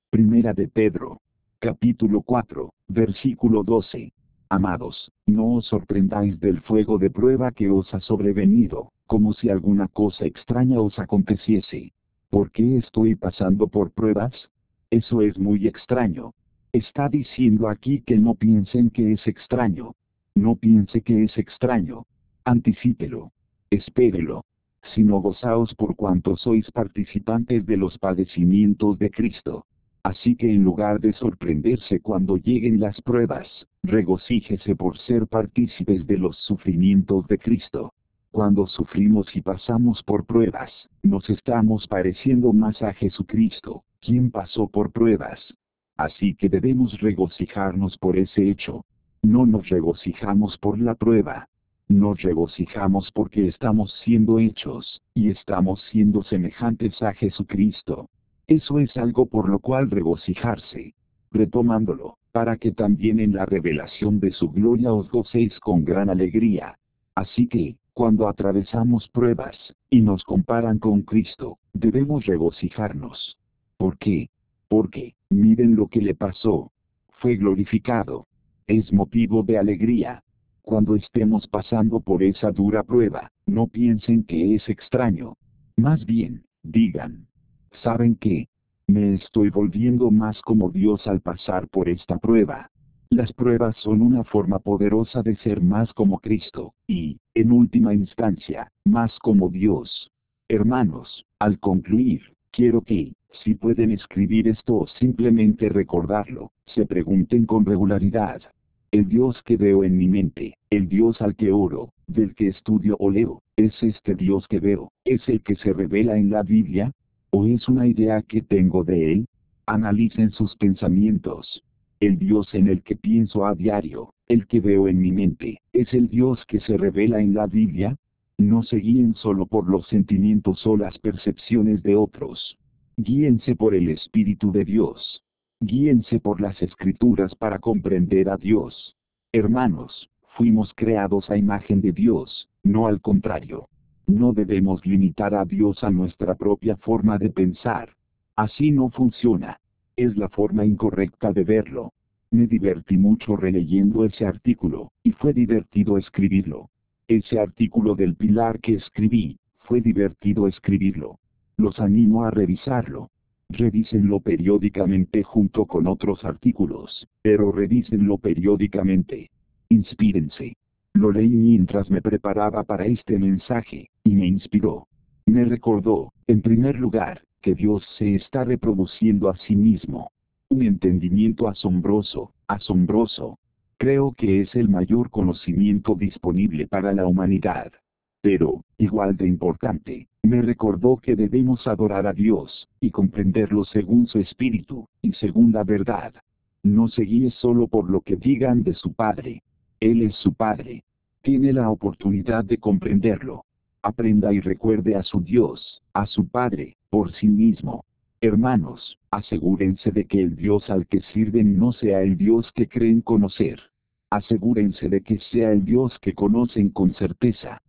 Primera de Pedro, capítulo 4, versículo 12. Amados, no os sorprendáis del fuego de prueba que os ha sobrevenido, como si alguna cosa extraña os aconteciese. ¿Por qué estoy pasando por pruebas? Eso es muy extraño. Está diciendo aquí que no piensen que es extraño. No piense que es extraño. Anticípelo. Espérelo. Sino gozaos por cuanto sois participantes de los padecimientos de Cristo. Así que en lugar de sorprenderse cuando lleguen las pruebas, regocíjese por ser partícipes de los sufrimientos de Cristo. Cuando sufrimos y pasamos por pruebas, nos estamos pareciendo más a Jesucristo, quien pasó por pruebas. Así que debemos regocijarnos por ese hecho. No nos regocijamos por la prueba. Nos regocijamos porque estamos siendo hechos, y estamos siendo semejantes a Jesucristo. Eso es algo por lo cual regocijarse. Retomándolo, para que también en la revelación de su gloria os gocéis con gran alegría. Así que, cuando atravesamos pruebas, y nos comparan con Cristo, debemos regocijarnos. ¿Por qué? Porque, miren lo que le pasó. Fue glorificado. Es motivo de alegría. Cuando estemos pasando por esa dura prueba, no piensen que es extraño. Más bien, digan. ¿Saben qué? Me estoy volviendo más como Dios al pasar por esta prueba. Las pruebas son una forma poderosa de ser más como Cristo, y, en última instancia, más como Dios. Hermanos, al concluir, quiero que, si pueden escribir esto o simplemente recordarlo, se pregunten con regularidad. El Dios que veo en mi mente, el Dios al que oro, del que estudio o leo, ¿es este Dios que veo, es el que se revela en la Biblia? ¿O es una idea que tengo de él? Analicen sus pensamientos. El Dios en el que pienso a diario, el que veo en mi mente, ¿es el Dios que se revela en la Biblia? No se guíen solo por los sentimientos o las percepciones de otros. Guíense por el Espíritu de Dios. Guíense por las Escrituras para comprender a Dios. Hermanos, fuimos creados a imagen de Dios, no al contrario. No debemos limitar a Dios a nuestra propia forma de pensar. Así no funciona. Es la forma incorrecta de verlo. Me divertí mucho releyendo ese artículo, y fue divertido escribirlo. Ese artículo del Pilar que escribí, fue divertido escribirlo. Los animo a revisarlo. Revísenlo periódicamente junto con otros artículos, pero revísenlo periódicamente. Inspírense. Lo leí mientras me preparaba para este mensaje, y me inspiró. Me recordó, en primer lugar, que Dios se está reproduciendo a sí mismo. Un entendimiento asombroso, asombroso. Creo que es el mayor conocimiento disponible para la humanidad. Pero, igual de importante, me recordó que debemos adorar a Dios, y comprenderlo según su espíritu, y según la verdad. No se guíe solo por lo que digan de su Padre. Él es su Padre. Tiene la oportunidad de comprenderlo. Aprenda y recuerde a su Dios, a su Padre, por sí mismo. Hermanos, asegúrense de que el Dios al que sirven no sea el Dios que creen conocer. Asegúrense de que sea el Dios que conocen con certeza.